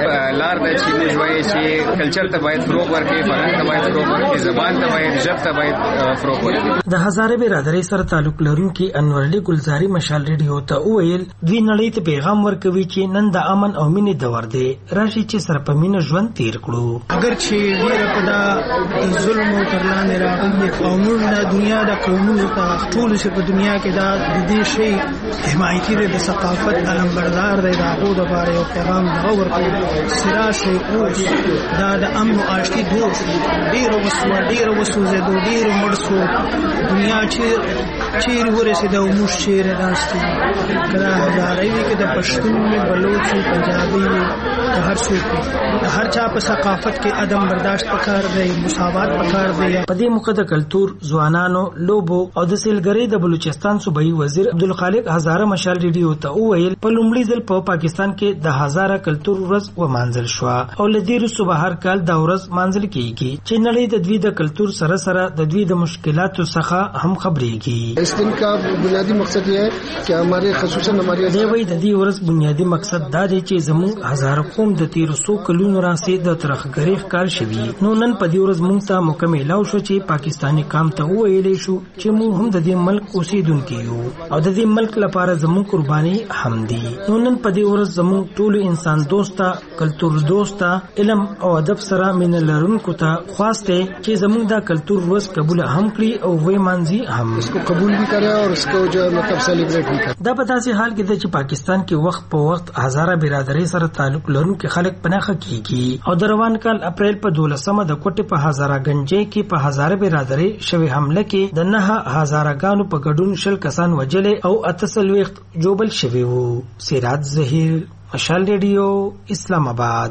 لار ده چې موږ وایو چې کلچر ته باید فروغ ورکړي، فرهنګ ته باید فروغ ورکړي، زبان ته باید، ژبه ته باید فروغ ورکړي. د هزاره برادرۍ سره تعلق لرونکي انور علي ګلزاري مشال ریډیو ته وویل دوی نړۍ ته پیغام ورکوي چې نن د امن او مینې دور دی، راشي چې سره په مینه ژوند تیر کړو. اگر چې ډیره په دا ظلم او ترلانې راغلي او موږ د دنیا د قومونو ته ټول چې په دنیا کې دا د دې شی حمایتي د ثقافت علمبردار دی، د هغو دپاره یو پیغام دغه ورکړو سراسي اوس دا د امن او آشتي دور ډېره وسوه، ډېره وسوځېدو، ډېرې مړ سو. دنیا چیرې ورسېده او موږ چیرې ناست یو. که دا هزاره وي، که د پښتون وي، بلوچ وي، پنجابي وي، که هر څوک وي، د هر چا په ثقافت کې عدم برداشت پکار دی، مساوات پکار دی. په دې موقع د کلتور، ځوانانو، لوبو او د سیلګرۍ د بلوچستان صوبایي وزیر عبدالخالق هزاره مشال ریډیو ته وویل په لومړي ځل په پاکستان کې د هزاره کلتور ورځ ومانځل شوه او له دې وروسته به هر کال دا ورځ مانځل کیږي چې نړۍ د دوی د کلتور سره سره د دوی د مشکلاتو څخه هم خبرېږي. اس دن کا بنیادی مقصد یہ ہے کہ ہمارے خصوصاً ہمارے دوی د دې ورځ بنیادی مقصد دا دی چې زموږ هزاره قوم د 1300 کلونو راځي د ترخګری ښکار شوی. نو نن په دې ورځ موږ ته مکمل شو چې پاکستانی قوم ته وویلې شو چې موږ هم د دې ملک اوسیدونکي یو او د دې ملک لپاره زموږ قرباني هم دي. نو نن په دې ورځ زموږ ټول انسان دوسته، کلتور دوسته، علم او ادب سره مینه لرونکو ته خواسته چې زموږ دا کلتور ورځ قبول هم کړي او وې مانځي هم اس کو قبول بھی کرے اور اس کو جو مطلب سیلیبریٹ بھی کرے. دا په داسې حال کې چې پاکستان کې وخت په وخت هزاره برادرۍ سره تعلق لرونکي خلک پناخه کیږي او د روان کال اپریل په 12مه د کوټې په هزاره گنجې کې په هزاره برادرۍ شوی حمله کې د 9 هزارهګانو په ګډون 10 کسان وجلې او 38 جوبل شوی وو. سراج ظهیر، مشال ریډیو، اسلام آباد.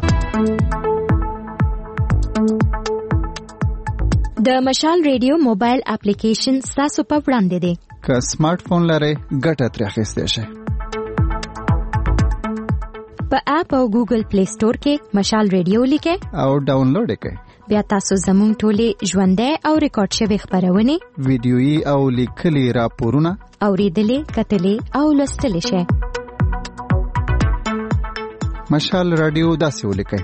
د مشال ریډیو موبایل اپلیکیشن تاسو په وړاندې دی. که سمارټ فون لرئ ګټه ترې اخیستی شئ. په اپ او ګوګل پلی سٹور کې مشال ریډیو لیکئ او ډاونلوډ یې کړئ. بیا تاسو زموږ ټولې ژوندۍ او ریکارډ شوې خپرونې، ویډیويي او لیکلي راپورونه اوریدلې، کتلې او لوستلې شئ. مشال رادیو داسې ولیکئ: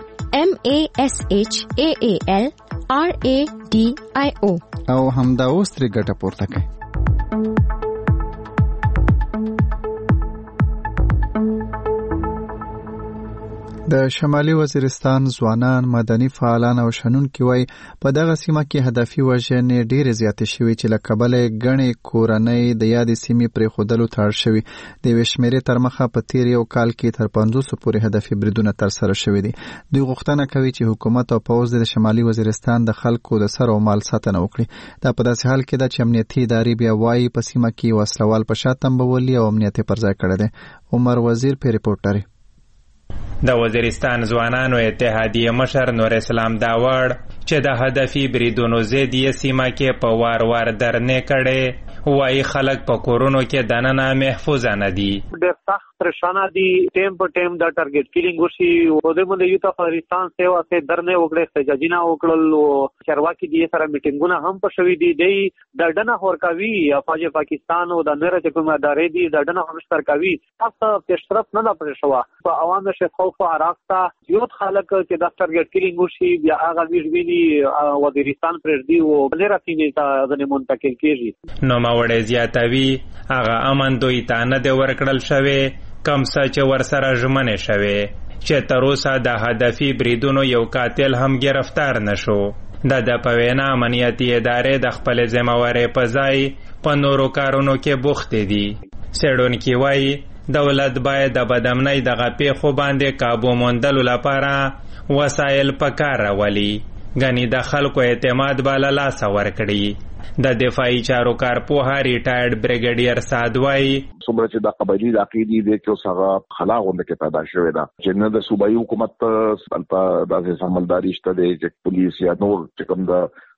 MASHAALRADIO او همدا اوس ترې ګټه پورته کړئ. د شمالي وزیرستان ځوانان، مدني فعالان او شنونکي وایي په دغه سیمه کې هدفي وژنې ډېرې زیاتې شوې چې له کبله ګڼې کورنۍ د یادې سیمې پرېښودلو ته اړ شوي. د یوې شمېرې تر مخه په تیر یو کال کې تر 500 پورې هدفي بریدونه ترسره شوي دي. دوی غوښتنه کوي چې حکومت او پوځ د شمالي وزیرستان د خلکو د سر او مال ساتنه وکړي. دا په داسې حال کې ده چې امنیتي ادارې بیا وایي په سیمه کې وسلوال په شا تنبولي او امنیت یې پر ځای کړی دی. عمر وزیر پې ریپورټ لري. د وزیرستان ځوانانو اتحادیه مشر نور اسلام داوړ چې د هدفي بریدونو ضد یې سیمه کې په وار وار درنې کړې، وایي خلک په کورونو کې دننه محفوظ نه دي. ډېر سخت پریشانه دي، ټیم په ټیم دا ټارګټ کیلینګ وشي. ودمو د یوت افغانستان سیوا سه درنې وکړې، سجاجینا وکړل او چرواکي دي سره میټینګونه هم په شوي دي. دی د ډنه هورکاوي افاج پاکستان او د نړۍ چې کومه ادارې دي د ډنه هم سرکاوي تاسو پیشرفت نه دا پرې شو. په عوام شه خوف او عراقتا یوت خلک چې دا ټارګټ کیلینګ وشي بیا هغه ویژویني وزیرستان پرېږدي او بلره سینې ته د منتقل کیږي. نو ماوړې زیاتوي هغه امن دوی ته نه دی ورکړل شوی، کم څه چې ورسره ژمنې شوې چې تر اوسه د هدفي بریدونو یو قاتل هم گرفتار نشو. د په وینا امنیتي ادارې د خپل ذمہوارۍ په ځای په نورو کارونو کې بوختې دي. څېړونکي وایي دولت باید د بدامنۍ دغه پیښو باندې کابو موندلو لپاره وسایل په کار راولي، ګنې د خلکو اعتماد به له لاسه ورکړي. د دفاعي چارو کارپوه ریټایرډ بریګیډیر سعد وایي څومره چې د قبایلي علاقې دي چې اوس هغه خلا غونډه کې پیدا شوې ده چې نه د صوبایي حکومت داسې سملداري شته دی چې پولیس یا نور چې کوم د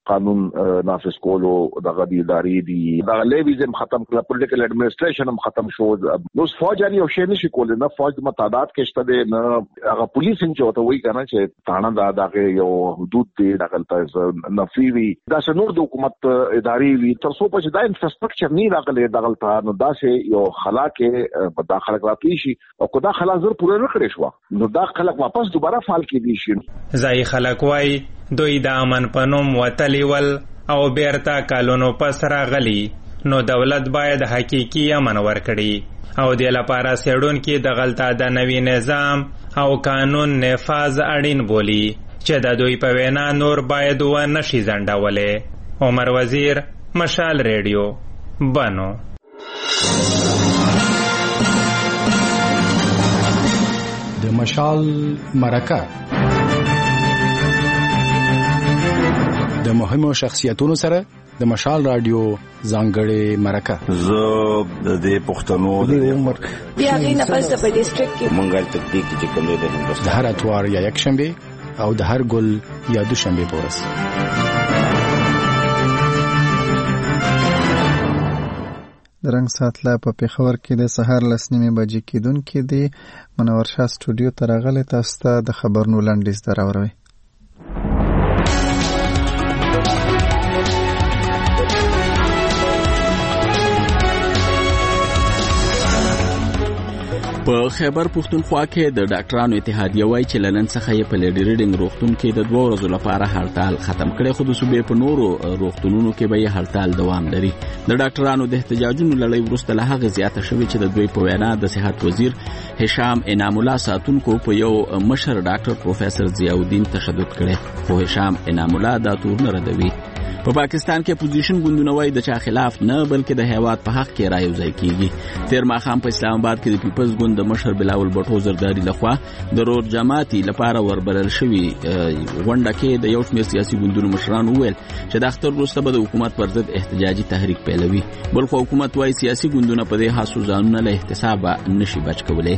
قانون نافذ کولو دغه دی ادارې دي دا لیویزم ختم کړه پولیټیکل اډمنسټریشن هم ختم شو نو فوج یې یو شی نشي کولای نه فوج د تعداد کې شته دی نه هغه پولیسینګ چې وته وایي کنه چې تاڼه دغه یو حدود دی دغه نفي وي دا څنور د حکومت ادارې وي تر څو چې دا انفراستراکچر نه راغلی دغه ته نو دا چې یو خلا کې په داخله راتلی شي او کو دا خلا زر پوره نه کړی شو نو دا خلک واپس دوباره فعال کېدي شي ځای خلک وای دوی د امن پنوم وتلی ول او بیرته کالونو پس راغلی نو دولت باید حقیقي امن ورکړي او د لپاره سیډون کې د غلطه د نوی نظام او قانون نفاذ اړین بولی چې د دوی په وینا نور باید و نشي ځنډولې عمر وزیر مشال ریډیو بانو د مشال مرکه د مهمو شخصیتونو سره د مشال رادیو ځانګړې مرکه زه د دې پښتنو د عمر بیا غي نفس په ډیسټریکټ کې مونږه تطبیق چې کوم د هندوستان د هر اتوار یا یک شنبه او د هر ګل یا دوشنبه په ورځ د رنګ ساتله په پیښور کې د سهار 9:30 بجې کېدونکې دی منور شاه سټوډیو ته راغلی تاسو ته د خبرونو لنډیز دراوروي په خیبر پښتونخوا کې د ډاکټرانو اتحادیه وایي چې لنن څخه یې په لیډي ریډینګ روغتون کې د 2 ورځو لپاره هړتال ختم کړي خو د صوبې په نورو روغتونونو کې به یې هړتال دوام لري د ډاکټرانو د احتجاجونو لړۍ وروسته له هغه زیاته شوې چې د دوی په وینا د صحت وزیر هشام انعام الله ساتونکو په یو مشر ډاکټر پروفیسور ضیاءالدین تشدد کړي خو هشام انعام الله دا تورونه ردوي په پاکستان کې اپوزیشن ګوندونه وایي د چا خلاف نه بلکې د هیواد په حق کې رایو ځای کیږي تیر ماښام په اسلام آباد کې د پیپلز ګوند د مشر بلاول بټو زرداری لخوا د رور جماعتي لپاره وربلل شوی غونډه کې د یو شمېر سیاسي ګوندونو مشرانو وویل چې د اختر وروسته به د حکومت پر ضد احتجاجي تحریک پیلوي بل خو حکومت وایي سیاسي ګوندونه په دې هڅو ځانونه له احتسابه نشي بچ کولی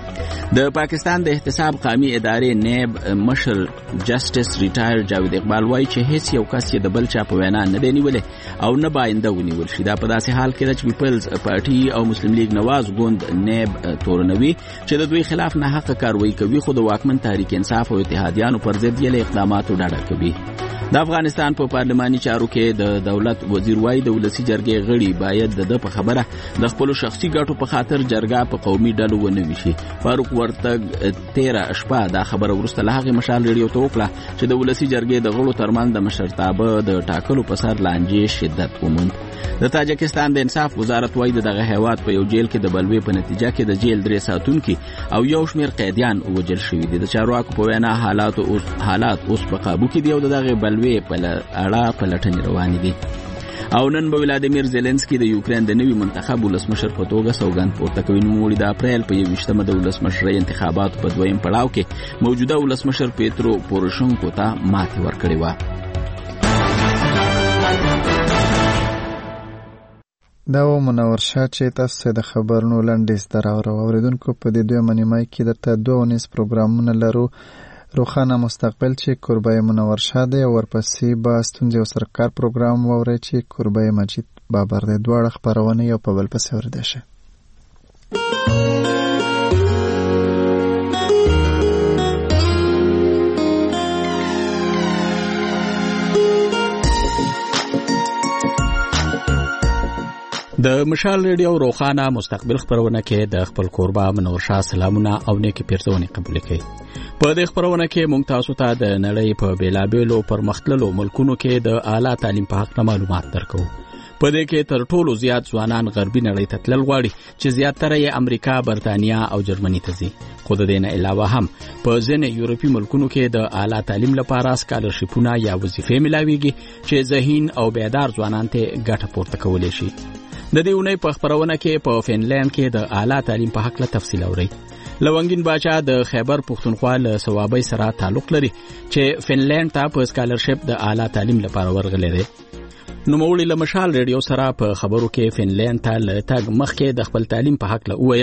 د پاکستان د احتساب قومي ادارې نیب مشر جسټس ریټایر جاوید اقبال وایي چې هیڅ یو کس یې د بل چا په وینا نه دی نیولې او نه باینده ونیول شي دا په داسې حال کې چې پیپلز پارټي او مسلم لیگ نواز ګوند نیب تورنوي چې د دوی خلاف نه حق کاروایی کوي خو د واکمن تحریک انصاف او اتحادیانو پر ضد یې له اقداماتو ډډه کوي د افغانستان په پارلماني چارو کې د دولت وزیر وایي د ولسی جرګې غړي باید د په خبره د خپل شخصي ګټو په خاطر جرګه په قومي ډلو ونه وشي فاروق ورتګ 13 شپه دا خبره ورسته له هغه مشال ریډیو ته وکړه چې د ولسی جرګې د غړو ترمن د مشرتابه د ټاکلو په سر لانجې شدت وموند د تاجکستان د انصاف وزارت وایي دغه هیواد په یو جیل کې د بلوي په نتیجه کې د جیل 3 ساتونکي او یو شمېر قیدیان وژل شوي دي د چارواکو په وینا حالات اوس په قابو کې دي او دغه بلوي په اړه پلټنې روانې دي او نن به ولادیمیر زيلنسکي د یوکرين د نوي منتخب ولسمشر په توګه سوګند پورته کوي نو د اپریل په 28مه د ولسمشرۍ انتخاباتو په دویم پړاو کې موجوده ولسمشر پیترو پوروشنکو ته ماتې ورکړې و دا و منور شاه چې تاسو د خبرونو لنډیز دراوړو اوریدونکو په دې دوه منیمای کې درته 2 پروګرامونه لرو روخانه مستقبل چې کوربای منور شاه دی ورپسې به ستونزې او سرکار پروګرام ووري چې کوربای مجید بابر دی دواړه خبرونه یو په بل پسې ورده شي د مشال ریډیو روخانه مستقبل خبرونه کې د خپل کوربا منور شاه سلامونه او نیکی پیرزونه قبول کړي په دې خبرونه کې مونږ تاسو ته د نړۍ په بیلابېلو پرمختللو ملکونو کې د اعلی تعلیم په حق معلومات درکو په دې کې تر ټولو زیات ځوانان غربي نړۍ ته تلل غواړي چې زیاتره یې امریکا، برتانیا او جرمني ته ځي خو د دې نه علاوه هم په ځینې یورپي ملکونو کې د اعلی تعلیم لپاره سکالرشیپونه یا وظیفې ملاويږي چې ذهین او بیدار ځوانان ته ګټه پورته کولی شي د دې اونۍ په خبرونه کې په فنلند کې د اعلی تعلیم په حق له تفصیل اوري لونګین باچا د خیبر پښتونخوا له صوابۍ سره تعلق لري چې فنلند ته په سکالرشپ د اعلی تعلیم لپاره ورغلی دی نو مولي له مشال ریډیو سره په خبرو کې فنلند ته له تاګ مخکې د خپل تعلیم په حق له ویل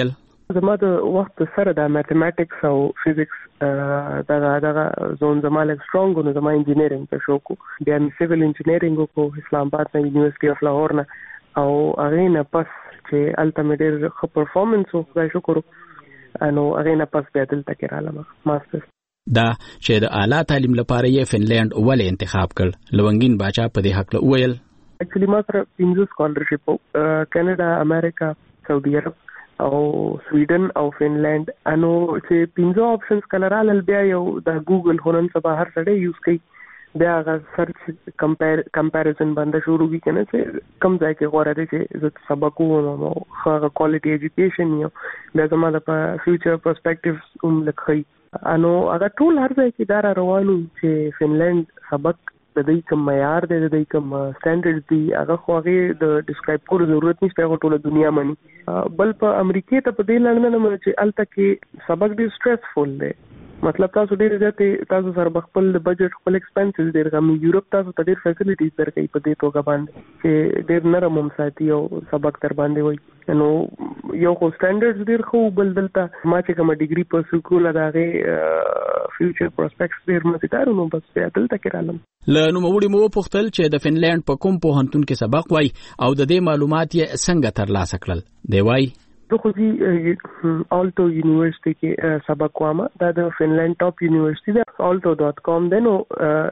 زما د وخت سره د ماثماتکس او فزیکس دا زون زما لږ سترونګ نو زما انجینیرینګ ته شوق بیا مې سیویل انجینیرینګ کو اسلام آباد نه یونیورسيټي اف لاهور نه او هغه نه پس چې الټیمیټ ډېر پرفورمنس او شکر انو هغه نه پس بیا دلته کې رااله ماستر دا چې د اعلی تعلیم لپاره یې فنلند ولې انتخاب کړ لونګین باچا په دې حق له ویل اکچولی ما سره 5 سکالرشپ کینیډا امریکا سعودي عرب او سویډن او فنلند انو چې 5 آپشنز کله رالل بیا یو د ګوګل هونن سبا هر څه یوز کوي بیا هغه سرچ کمپیریزن باندې شروع کی کنه چې کم ځای کې غوړه دي چې زه سبق ووم او هغه کوالټي ایجوکیشن یو د زموږ د فیوچر پرسپیکټیوز لکھي انو هغه ټول هر ځای کې دا روانو چې فنلند سبق د دې کوم معیار دی د دې کوم سټانډرډ دی هغه خو هغه د ډیسکرایب کولو ضرورت نشته هغه ټول دنیا مني بل په امریکا ته په دې لړنه نه چې الته کې سبق ډیر سټرسفل دی مطلب تاسو ډیر ځته تاسو سره خپل بجټ خپل ایکسپنسز ډیر غم یورپ تاسو ته ډیر فیسیلیټیز درکې په دې توګه باندې چې ډیر نرم هم ساتي او سبق تر باندې وای نو یو خو سټانډرډز ډیر خو بل دلته ما چې کوم ډیګري په سکول دغه فیوچر پرسپیکټس ډیر مزیدار نو بس بیا دلته کې رالم له نوموړي مو پوښتل چې د فنلند په کوم پوهنتون کې سبق وای او د دې معلومات یې څنګه ترلاسه کړل دی وای زه خو آلټو یونیورسيټي کې سبق وامه دا د فنلند ټاپ یونیورسيټي ده alto.com ده نو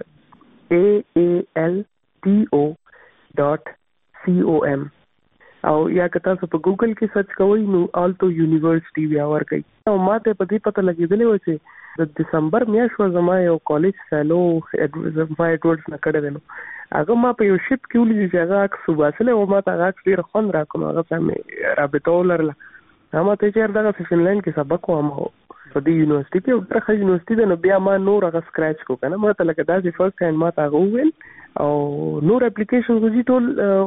AALTO.com او یا که تاسو په ګوګل کې سرچ کوئ نو آلټو یونیورسيټي بیا ورکړئ او ماته په دې پته لګېدلې و چې د دسمبر میاشت زما یو کالج فیلو ایډورډز نه کړی دی نو هغه ما په یو شپ کې ولیدل چې هغه عکس وباسلی او ما ته هغه عکس ډېر خوند راکړ نو هغه ته مې رابطه ولرله ما ته چې دغه فنلند کې سبق وم په دې یونیورسيټي کې ډېره ښه یونیورسيټي ده نو بیا ما نور هغه سکراچ کو که نه ما ته لکه داسې فرسټ هینډ ما ته هغه وویل او نور اپلیکیشن خو ټول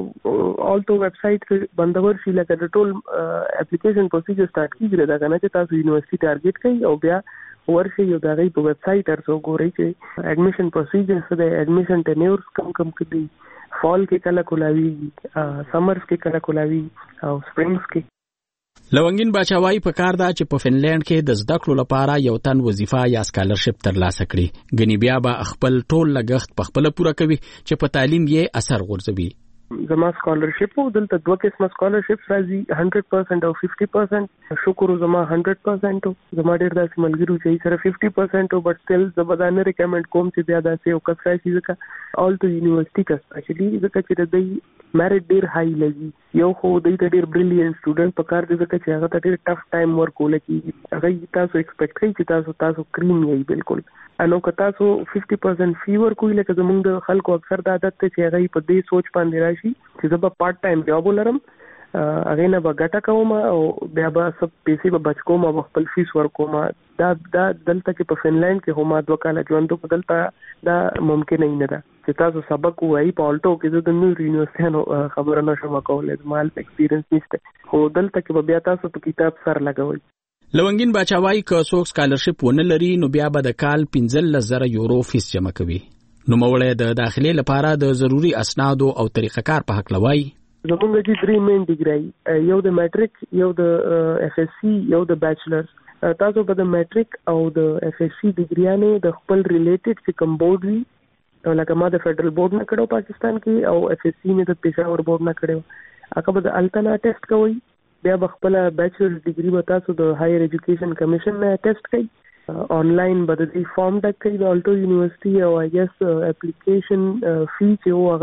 آلټو ویب سایټ کې بندور شي لکه د ټول اپلیکیشن پروسیجر سٹارټ کیږي دا کنه چې تاسو یونیورسيټي ټارګټ کړئ او بیا ورشي یو دغه په ویب سایټ ترڅو ګورئ چې اډمیشن پروسیجر څه دی اډمیشن ټینیورز کم کړي فال کې کله کولاوي سمرز کې کله کولاوي او سپرینګز کې لونګین باچاوای په کار دا چې په فنلند کې د زده کړو لپاره یو تن وظیفه یا سکالرشپ ترلاسه کړي غنی بیا به خپل ټول لګښت په خپل پوره کوي چې په تعلیم یې اثر غورځوي زما سکالرشپ دلته دوه قسمه سکالرشپ راځي 100% او 50% شکر زما 100% زما ډیر داسې ملګرو چې سره 50% او بټ سټل زبردانه ریکمند کوم چې بیا داسې او کس راشي ځکه آلټو یونیورسيټي کا اسپیشلی ځکه چې د دې میرټ ډیر هاي لګي یو خو د ډیر بریلیانت سټوډنټ په کار دي ځکه چې هغه ته ډیر ټف ټایم ورکول کیږي هغه تاسو ایکسپیکټ کوي چې تاسو کریم یې بالکل انو که تاسو 50% فیور کوی لکه زمونږ د خلکو اکثر د عادت ته چې هغه په دې سوچ باندې راشي چې زه به پارت ټایم جاب ولرم هغه نه به ګټه کوم او بیا به سب پیسې به بچ کوم او خپل فیس ورکوم دا دلته کې په فنلند کې هم 2 کال ژوند په دلته دا ممکن نه ده چې تاسو سبق وایي په آلټو کې د نور یونیورسيټي خبره نشم کولای مال ایکسپیرینس نشته خو دلته کې بیا تاسو په کتاب سره لګوي لونګین باچاوای که څوک سکالرشپ ونه لري نو بیا به د کال 15,000 یورو فیس جمع کوي نو موړی د داخلي لپاره د ضروری اسنادو او طریقه کار په حق لوي زمونږ چې 3 مین ډیګري یو د میټریک یو د اف اس سی یو د بیچلرز تاسو په د میټریک او د اف اس سی ډیګریانه د خپل ریلیټډ چې کوم بورډ وي لکه ما د فدرل بورډ نه کړو پاکستان کې او اف اس سی نه د پېښور بورډ نه کړو هغه به د الټنا ټیسټ کوي بیا خپل بیچلر ډیګري به تاسو د هایر ایجوکیشن کمیشن نه ټیسټ کوي آنلاین به د فارم ډک کوي د آلټو یونیورسيټي او آی ایس اپلیکیشن فی چې هو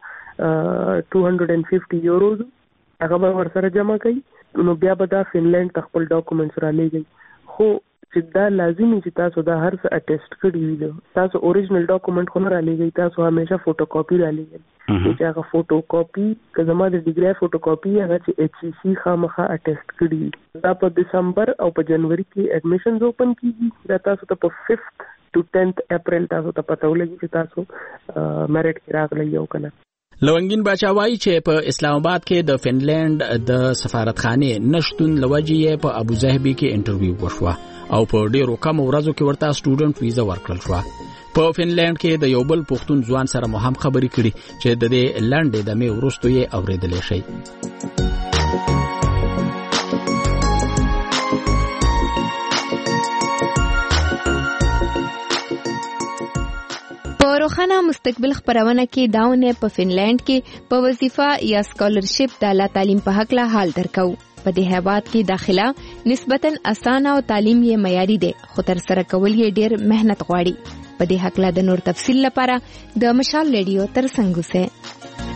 هغه 250 یوروز هغه به ورسره جمع کوي نو بیا به دا فنلند خپل ډاکومېنټس را لېږي خو چې دا لازمي چې تاسو دا هر څه اټیسټ کړی وي تاسو اوریجنل ډاکومېنټ خو نه را لېږئ تاسو همیشه فوټو کاپي را لېږئ چې هغه فوټو کاپي که زما د ډیګري فوټو کاپي هغه چې ایچ سی سی خامخا اټیسټ کړي دا په دسمبر او په جنوري کې اډمیشنز اوپن کیږي دا تاسو ته په 5th to 10th اپریل تاسو ته پته ولګي چې تاسو میرټ کې راغلی یو کنه لونګین باچاوای چې په اسلام آباد کې د فنلند د سفارتخانه نشټون لوجې په ابوظبي کې انټرویو وشو او په ډیرو کم ورځو کې ورته سټوډنټ ویزا ورکړل شو په فنلند کې د یو بل پښتون ځوان سره مو هم خبرې کړې چې د دې لنډې د مې ورستو یې اوریدلې شي روښانه مستقبل خبرونه کې داونه په فنلند کې په وظیفه یا سکالرشپ د اعلی تعلیم په حق له حال درکو. په دې هیواد کې داخله نسبتاً اسانه او تعلیم یې معیاري دی، خو تر سره کول یې ډیر مهنت غواړي. په دې حق له د نور تفصیل لپاره د مشال ریډیو تر څنګ اوسئ.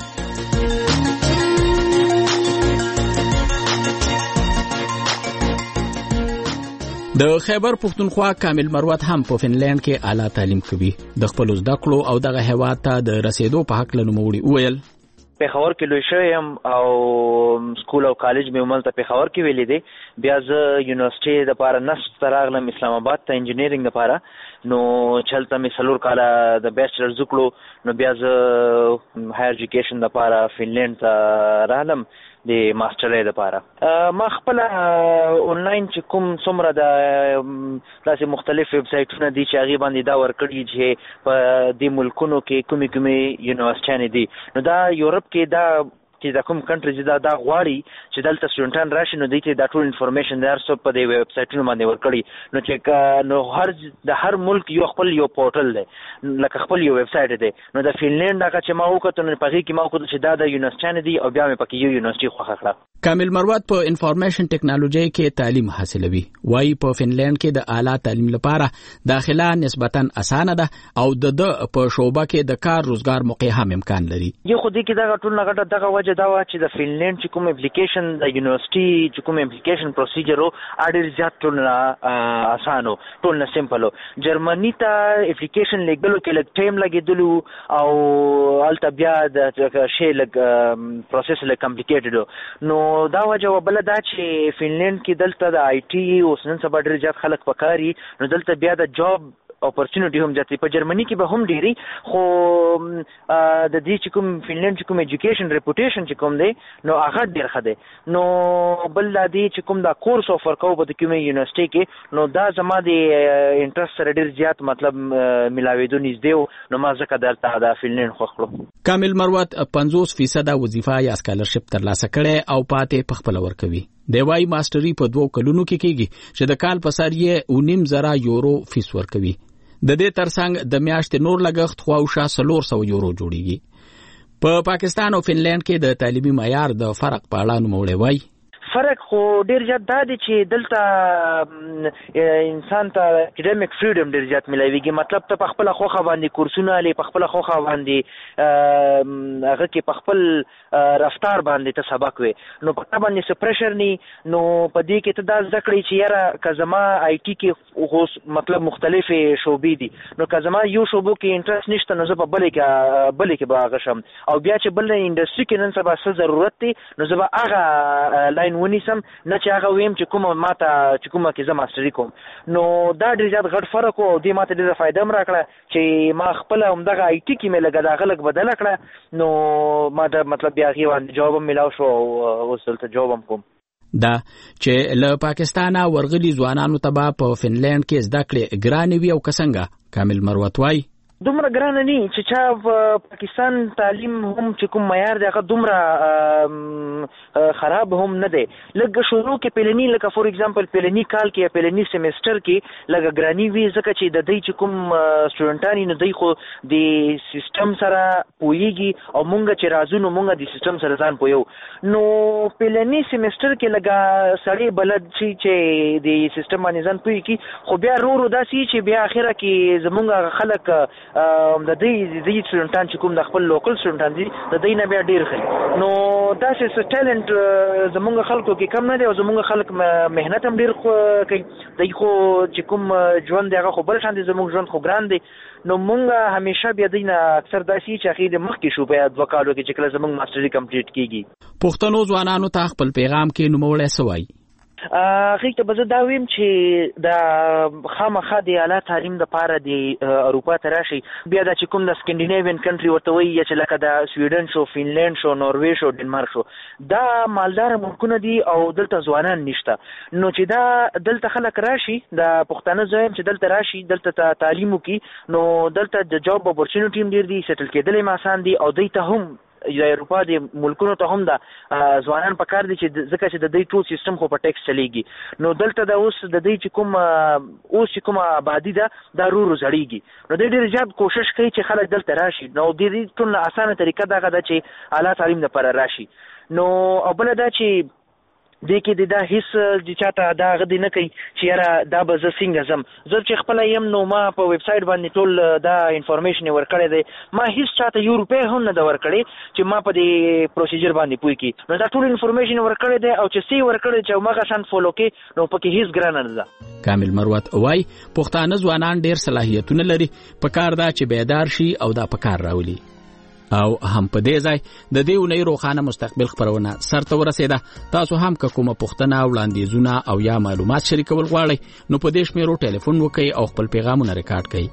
د خیبر پښتونخوا کامل مروت هم په فنلند کې اعلی تعلیم کوي. د خپل زده کړو او دغه هیواد ته د رسیدو په حق له نوموړي ویل پېښور کې لوی شوم او سکول او کالج مې عمل ته پېښور کې ویلې دي. بیا زه یونیورسيټي د پاره نست راغلم اسلام آباد ته انجینیرینګ لپاره. نو چلته مې سلور کاله د بیچلر زکلو. نو بیا زه هایر ایجوکیشن لپاره فنلند ته راغلم د ماسترۍ لپاره. ما خپل آنلاین چې کوم څومره د داسې مختلف ویب سایټونه دي چې هغه باندې دا ورکړي چې په دې ملکونو کې کومې یونیورسيټي دي. نو دا یورپ کې دا چې د کوم کنټریز دا غواړي چې دلته سټوډنټان راشي، نو دې ته دا ټول انفارمیشن دار سو په دې ویب سایټونو باندې ورکړي. نو چې نو د هر ملک یو خپل یو پورټل دی، لکه خپل یو ویب سایټ دی. نو د فنلند هغه چې ما وکړو نو په هغه کې ما وکړو چې دا د یونیورسيټي دی او بیا مې پکې یو یونیورسيټي خوښه کړه. کامل مروت په انفارمیشن ټیکنالوژي کې تعلیم حاصلوي. وايي په فنلند کې د اعلی تعلیم لپاره داخله نسبتاً اسانه ده او د په شعبه کې د کار روزګار موقع هم امکان لري. یو خو دې کې دا ټول نه دغه وجه دا و چې د فنلند چې کوم اپلیکیشن د یونیورسيټي چې کوم اپلیکیشن پروسیجر او اډر زیات ټول اسانه ټول نه سمپل. جرمني ته اپلیکیشن لیکلو کې لږ ټایم لګیدلو او الته بیا د شی لږ پروسس لږ کمپلیکیټډ. نو دا وجه وبله دا چې فنلند کې دلته د آی ټي اوس نن سبا ډېر زیات خلک پکاري. نو دلته بیا د جاب اپورچونټی هم ځاتې په جرمني کې به هم ډېری، خو د دې چې کوم فنلند چې کوم ایجوکیشن ریپوټیشن چې کوم دی نو هغه ډېر ښه دی. نو بل دا دی چې کوم دا کورس افر کوو په کومې یونیورسيټي کې، نو دا زما د انټرست سره ډېر زیات مطلب ملاوېدو نږدې و. نو ما ځکه دلته د فنلند خوښ کړو. کامل مروت 50% وظیفه یا سکالرشپ ترلاسه کړي او پاتې په خپل ورکوي. د وايي ماستري په 2 کلونو کې کېږي چې د کال په سر یې 19,000 یورو فیس ورکوي. د دې ترڅنګ د میاشتې نور لګښت خواوشا 400 یورو جوړیږي. په پاکستان او فنلند کې د تعلیمي معیار د فرق په اړه نوموړی وايي فرق خو ډیر زیات دا دی چې دلته انسان ته اکیډمیک فریډم ډیر زیات ملایويږي. مطلب ته په خپل خوخه باندې کورسونه لې په خپل خوخه باندې هغه کې په خپل رفتار باندې ته سبق وي. نو په تا باندې سپریشر ني. نو په دې کې ته دا ذکرې چې یاره کزما آی ټي کې مطلب مختلفې شوبې دي، نو کزما یو شوبو کې انټرست نشته نو زه په بلې کې به هغه شم. او بیا چې بل انډستری کې نن سبا څه ضرورت دی نو زه به هغه لاین ونیسم، نه چې هغه ویم چې کومه ماته چې کومه کې زه ماستري کوم. نو دا ډېر زیات غټ فرق و او دې ماته ډېره فایده هم راکړه چې ما خپله همدغه آی ټي کې مې لږه دا غلط بدله کړه. نو ما د مطلب بیا هغې باندې جواب هم میلاو شو او اوس دلته جواب هم کوم. دا چې له پاکستانه ورغلي ځوانانو ته به په فنلند کې زده کړې ګرانې وي او که څنګه؟ کامل مروت وایي دومره ګرانه نه چې چا په پاکستان تعلیم هم چې کوم معیار دی هغه دومره خراب هم نه دی. لږ شروع کې پلنی لکه فور ایگزامپل پلنی کال کې یا پلنی سیمستر کې لږ ګرانی وي ځکه چې د دې چې کوم سټوډنټان نو دوی خو د سیستم سره پوهیږي او مونږ چې راځو نو مونږ د سیستم سره ځان پوهیو. نو پلنی سیمستر کې لږ سړی بلد چې د سیستم باندې ځان پوهیږي، خو بیا رو داسي چې بیا اخره کې زمونږ خلک د دې سټوډنټان چې کوم د خپل لوکل سټوډنټان دي د دې نه بیا ډیر ښه. نو دا چې ټالنت زمونږ خلکو کې کم نه دی او زمونږ خلک مهنت هم ډیر کوي. دوی خو چې کوم ژوند دی هغه خو بل شان دی، زمونږ ژوند خو ګران دی. نو مونږ همیشه بیا دوی نه اکثر داسې چې هغې د مخکې شو په 2 کالو کې چې کله زمونږ ماسټري کمپلیټ کېږي. پښتنو ځوانانو ته خپل پیغام کې نوموړی څه وایي؟ هغې ته به زه دا ویم چې د خامخا د اعلی تعلیم دپاره د اروپا ته راشي. بیا دا چې کوم د سکینډینیوین کنټري ورته وایي یا چې لکه د سویډن شو، فنلند شو، نروې شو، ډنمارک شو، دا مالداره ملکونه دي او دلته ځوانان نشته. نو چې دا دلته خلک راشي، د پښتانه زه یم چې دلته راشي، دلته تعلیم وکړي، نو دلته د جاب اپورچونټي هم ډېر دي، سیټل کېدل هم اسان دي او دوی ته هم د اروپا د ملکونو ته هم د ځوانان په کار دي چې ځکه چې د دوی ټول سیستم خو په ټیکس چلیږي نو دلته د اوس د دوی چې کوم آبادي ده دا ورو زړیږي نو دوی ډېر زیات کوشش کوي چې خلک دلته راشي نو د دې ټول اسانه طریقه دغه ده چې اعلی تعلیم لپاره راشي نو او بل دا چې دې کې دا هیڅ چې چاته دا غدي نه کوي چې یاره دا به زه څنګه ځم زه چې خپل یم نو ما په ویب سایټ باندې ټول دا انفارمیشن ورکړی دی ما هیڅ چاته یو روپۍ هم نه ده ورکړی چې ما په دې پروسیجر باندې پوه کړي نو دا ټول انفارمیشن ورکړی دی او چې سی ورکړی چې هغه شان فالو کړي نو پکې هیڅ ګرانه نه ده کامل مروت وای پښتانه ځوانان ډېر صلاحیتونه لري په کار دا چې بیدار شي او دا په کار راولي او هم په دې ځای د دې اونۍ روښانه مستقبل خبرونه سرته ورسېده تاسو هم که کومه پوښتنه وړاندیزونه او یا معلومات شریکول غواړئ نو په دې شمیرو ټلیفون وکړئ او خپل پیغامونه ریکارډ کړئ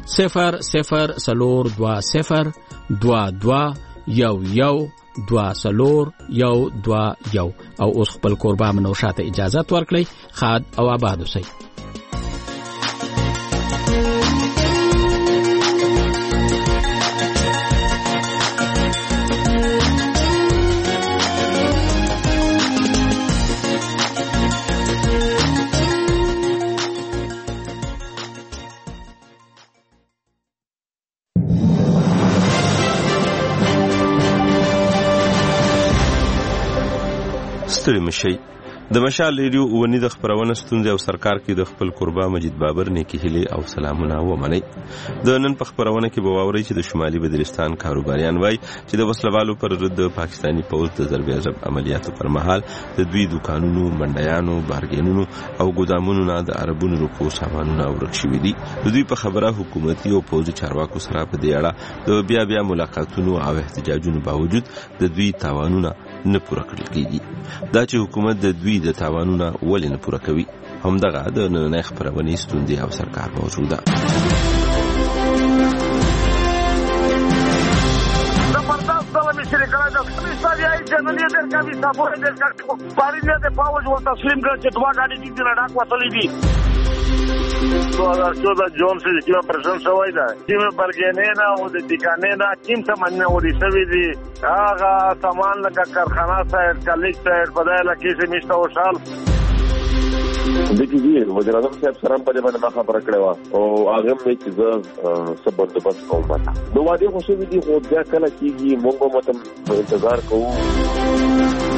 0020 او اوس خپل قربا منو شاته اجازه ورکړئ خاد او آباد اوسئ ستړي مشي د مشال ریډیو ونی د خبرونه ستونزې او سرکار کې د خپل قربا مجید بابر نیکی هلي او سلامونه ومني د نن په خبرونه کې بواوري چې د شمالي بدرستان کاروباریان وای چې د وسلوالو پر ضد پاکستانی پوځ د ضربې عذاب عملیاتو پر مهال د دوی دکانونو منډیانو بارګینونو او ګودامونو نه د عربونو روپو سامانونه ورک شوي دي د دوی په خبره حکومتي او پوځي چارواکو سره په دې اړه د بیا ملاقاتونو او احتجاجونو باوجود د دوی تاوانونه نه پوره کړل کیږي دا چې حکومت د دوی د تاوانونه ولې نه پوره کوي همدغه د نننۍ خبرونې ستوندې او سرکار موجوده زبردست ظلم شرکت د استادیای جنرال در کا وی صاحب در کا پاریله د پاوج ول تسلیم کړ چې دوا غاډي دي نه ډاک وصلې دي 2014 جون سے کیما پرسن شوی دا کیما برګینه نه او د ټیکانه نه کیم څه مننه ودی سوي دي هغه سامان لکه کارخانه سایت کالیک سایت بدایله کې سه میشته وشال د کیږي وزیر اعظم صاحب سره په دې باندې ما خبره کړې و او هغه مې چې زه سبب د بس کوم نو واده خو شوی دي خو بیا کله کیږي موږ متم انتظار کوو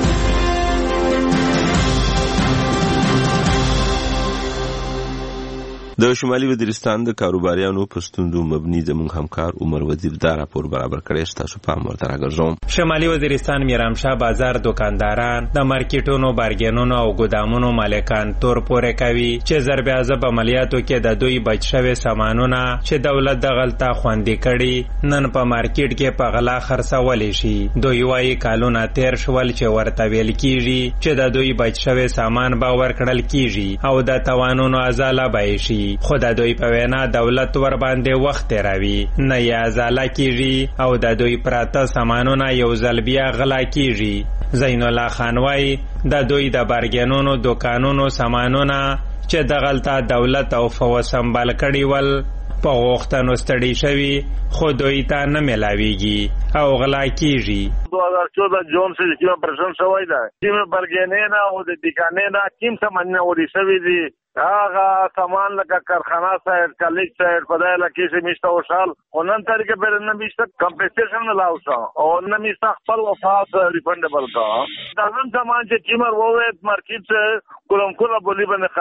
د شمالي وزیرستان د کاروباریانو په ستوندو مبني زموږ همکار عمر وزیر دا راپور برابر کړی تاسو په امر راګرځوم شمالي وزیرستان میرامشاه بازار دکانداران د مارکیټونو بارګینونو او ګودامونو مالکان تور پورې کوي چې ضرب عذاب عملیاتو کې د دوی بچ شوی سامانونه چې دولت د غلطه خوندې کړي نن په مارکیټ کې په غلا خرڅول شي دوی وايي کالونه تیر شول چې ورته ویل کیږي چې د دوی بچ شوی سامان به ورکړل کیږي او د توانونو ازاله به شي خود دوی په وینا دولت ور باندې وخت راوي نه یا ازاله کیږي او د دوی پراته سامانونه یو ځل بیا غلا کیږي زین الله خان وای د دوی د بارګینونو دکانونو سامانونه چې د غلطه دولت او فوج سمبال کړي ول په وختونو ستړي شوی خو دوی ته نه ملاويږي او غلا کیږي 2014 جون سے کیما پرسن شوی دا کیما برګینه نه او د ټیکانه نه کیم څه مننه ودی سوي دي هغه سامان لکه کارخانه سایت کالیک سایت بدایله کې سه میشته وشال اونن طریقه پر نه میشته کمپنسیشن نه لاوسا او نه میشته خپل وفات ریفندبل کا دا نن سامان چې کیمر ووت مارکیټ کوم کومه بولی باندې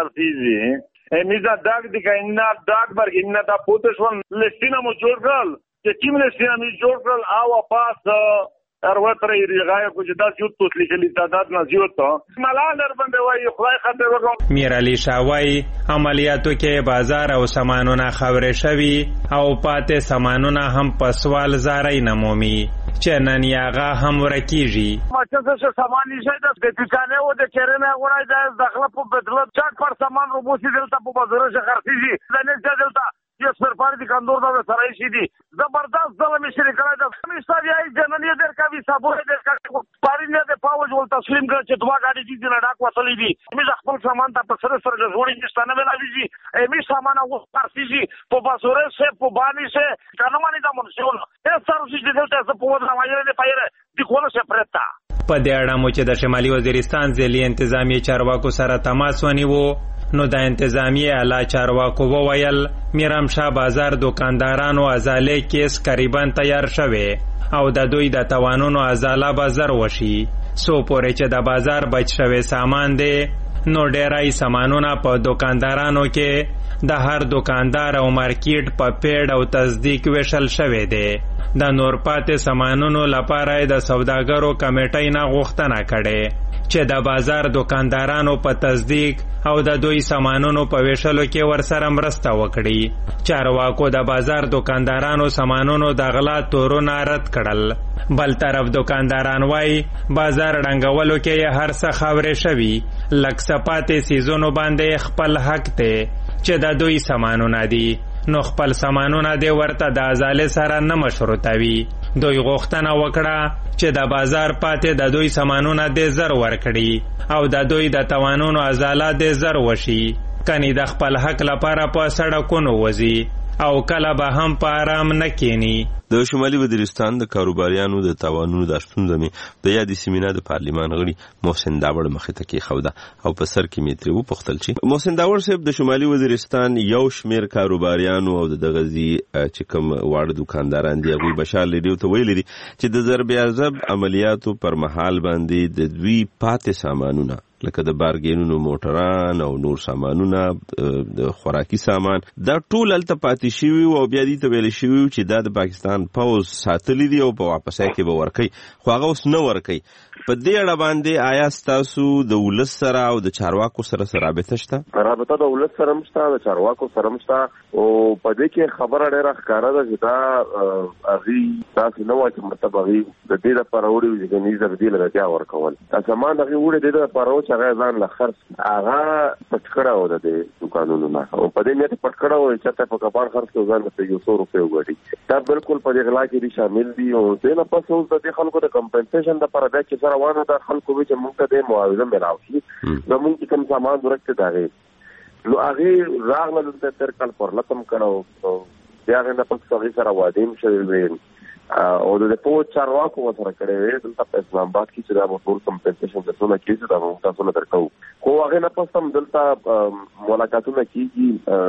خرڅیږي میزا داګ دی کینا داګ برګینا دا پوتشون لستینا مو جوړ کړل چې کیم لستینا می جوړ کړل او پاس اروتر ریغای کو چې دا یو توتلی کلی تعداد نه زیوته ملالر باندې وای خدای خاطر وکړه میر علي شاوای عملیاتو کې بازار او سامانونه خبرې شوي او پاتې سامانونه هم په سوال زارای نمومي چې نن یاغه هم ورکیږي ماته څه سامان نشي د دکانه او د چرنه غوړای د داخله په بدله چاک پر سامان روبوسي دلته په بازار څخه خرڅيږي د نه دلته یو سرپار دي کندور دا سره شي دي زبردست ظلم شرکت د استادیای جنرال در کا وی صاحب در کا پاریله د پاوج ول تسلیم کړ چې دوا غاډي دي نه ډاک وصلې دي موږ خپل سامان ته په سره سره جوړی نشته نه ویلاږي موږ سامان او خرڅيږي په بازار سه په باندې سه قانوني دا منشول pensare și de să pot la mai de paire de cola se preta. په دې اړه مو چې د شمالي وزیرستان ځلي انتظامی چارواکو سره تماس ونیو نو د انتظامی اعلی چارواکو وویل میرام شاه بازار دکاندارانو ازاله کیس قریبا تیار شوه او د دوی د توانونو ازاله بازار وشي سو پورې چې د بازار بچ شوه سامان دی نو ډیرای سامانونه په دکاندارانو کې د هر دکاندار او مارکیټ په پیډ او تصدیق وشل شوه دی د نور پاتې سامانونو لپاره د سوداګرو کمیټې نه غوښتنه کړې چې د بازار دکاندارانو په تصدیق او د دوی سامانونو په ویشلو کې ورسره مرسته وکړي. چارواکو د بازار دکاندارانو سامانونو د غلا تورونه رد کړل. بل طرف دکانداران وای بازار ډنګولو کې هر څه خاورې شوي لکه سپاتې سیزونو باندې خپل حق ته چې د دوی سامانونه دي نو خپل سامانونه دی ورته د ازاله سره نه مشروطوي. دوی غوښتنه وکړه چې د بازار پاتې د دوی سامانونه د زر ورکړي او د دوی د توانونو ازاله د زر وشي کني د خپل حق لپاره په سړکونو وځي او کله به هم په آرام نه کینی. د شمالي وزیرستان د کاروباریانو د توانونو د ستونزې مې د یادې سیمینار د پارلیمان غړي محسن داوړ مخې ته کېښوده او په سر کې مې ترې وپوښتل چې محسن داوړ صاحب د شمالي وزیرستان یو شمېر کاروباریانو او د دغځي چې کوم واړه دکانداران دي هغوی بشار لیډیو ته ویلي دي چې د ضرب عضب عملیاتو پر مهال باندې د دوی پاتې سامانونه لکه د بارګینونو موټران او نور سامانونه د خوراکي سامان دا ټول هلته پاتې شوي او بیا دې ته ویل شوي چې دا د پاکستان پوز ساتلی دی او په واپسۍ کې به ورکوي خو هغه اوس نه ورکوي. په دې اړه باندې آیا ستاسو د ولس سره او د چارواکو سره رابطه شته؟ رابطه د ولس سره هم شته، د چارواکو سره هم شته او په دې کې خبره ډېره ښکاره ده چې دا هغوی داسې نه وایي چې مطلب هغوی د دې لپاره وړي وي چې نیز د دې لپاره بیا ورکول دا سامان هغوی وړي د دې لپاره و چې هغه ځان له خرڅ هغه پټ کړی و د دې دوکانونو نه او په دې نیت پټ کړی و چې چېرته په کباړ خرڅ کړي ځان ته 100 روپۍ وګټي. دا بالکل په دې غلا کې شامل دي او دې نه پس اوس د دې خلکو د کمپنسیشن لپاره بیا چې سره روانه ده خلکو وی چې موږ ته د معاوضه ملاو شي زموږ چې کوم سامان ورکړي دا غي نو هغه راغله د تر کال پر لتم کړو بیا نه پس هغه سره وادیم شوی او د پوه چارواکو سره کړي دلته په اسلام آباد کې چې دا ټول کمپنسیشن د څونه کیسه دا موږ تاسو نه درکو خو هغه نه پس هم دلته ملاقاتونه کیږي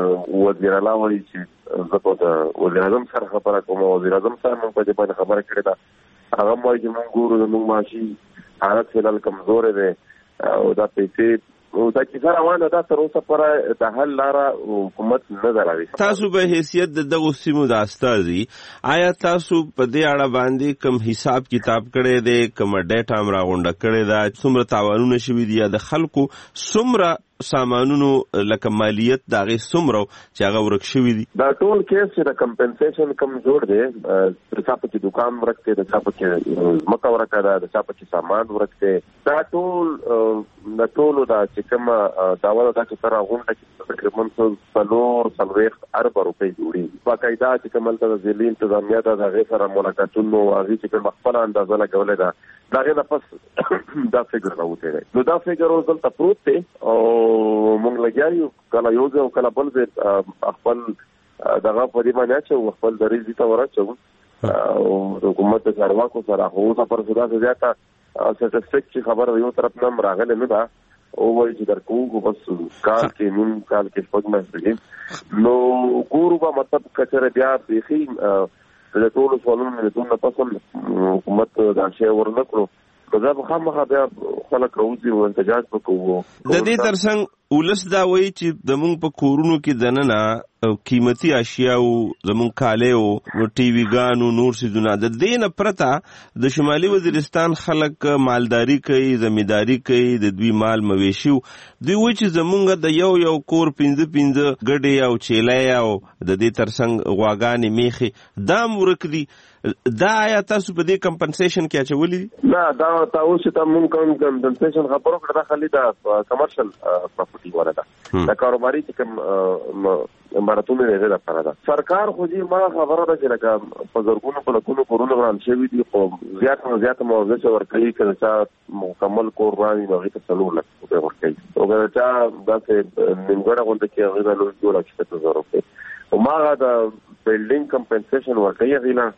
وزیر الله وایي چې زه د وزیر اعظم سره خبره کوم وزیر اعظم سره موږ په دې باندې خبره کړې ده هغه وایي چې موږ ګورو موږ ماشي حالت فعال کمزور دی او دا پیسې او دا چې روانه ده تر اوسه پورې د حل لاره حکومت نه دراوي. تاسو به حیثیت د دغه سیمو د استازي آیا تاسو په دې اړه باندې کوم حساب کتاب کړی دی کوم ډیټا راغونډه کړی ده څومره تاوانونه شوي دي یا د خلکو څومره سامانونو لکه مالیت د هغې څومره چې هغه ورک شوي دي؟ دا ټول کیس چې د کمپنسیشن کم جوړ دی د چا په کې دوکان ورک دی د چا په کې ځمکه ورکه ده د چا په کې سامان ورک دی دا ټول د ټولو دا چې کومه دعوه ده چې سره غونډه کې تقریبا 440 ارب روپۍ جوړي باقاعده چې کوم هلته د ضلعي انتظامیه ده د هغې سره ملاقاتونو هغې چې کوم خپله اندازه لګولې ده د هغې نه پس دا فکر راوتی دی نو دا فکر اوس دلته پروت دی او مونږ لګیا یو کله یو ځای او کله بل ځای خپل دغه په دې باندې اچوو خپل دریځ دې ته ور او د حکومت د چارواکو سره خو اوسه پر څه داسې زیاته سټیسټیک چې خبره یو طرف نه راغلې نه ده او وایي چې درکوو بس کال کې نیم کال کې شپږ میاشتې نو ګورو به مطلب کچره بیا بیخي د ټولو سوالونو نه پس حکومت دا شی ورنه کړو دا به خامخا بیا خلک راوځي او احتجاج وکړو. د دې ترڅنګ ولس دا وایي چې زموږ په کورونو کې دننه قیمتي اشیاء او زموږ کالی او ټي وي ګانو نور څیزونه د دې نه پرته د شمالي وزیرستان خلک مالداري کوي زمینداري کوي د دوی مال مویشي دوی وایي چې زموږ د یو کور 15 ګډې او چیلۍ او د دې ترڅنګ غواګانې میخې دا ورک دي دا آیا تاسو په دې کمپنسیشن کې اچولي دي؟ نه دا تاسو چې موږ کمپنسیشن خبرو کړه دا خالي دا کمرشل پراپرټي ولا ده دا کاروباري چې کوم عمارتونه لري دا لپاره ده سرکار خو دې ما خبره ده چې لکه په زرګونو په لکونو کورونه وران شوي دي خو زیات موضوع ورکوي چې دا مکمل کور باندې نو هیڅ څلور لک ورکوي او دا داسې نیمګړه غونډه کې هغه له 2 لک 70,000 روپۍ او ما دا بلډینګ کمپنسیشن ورکوي غیلا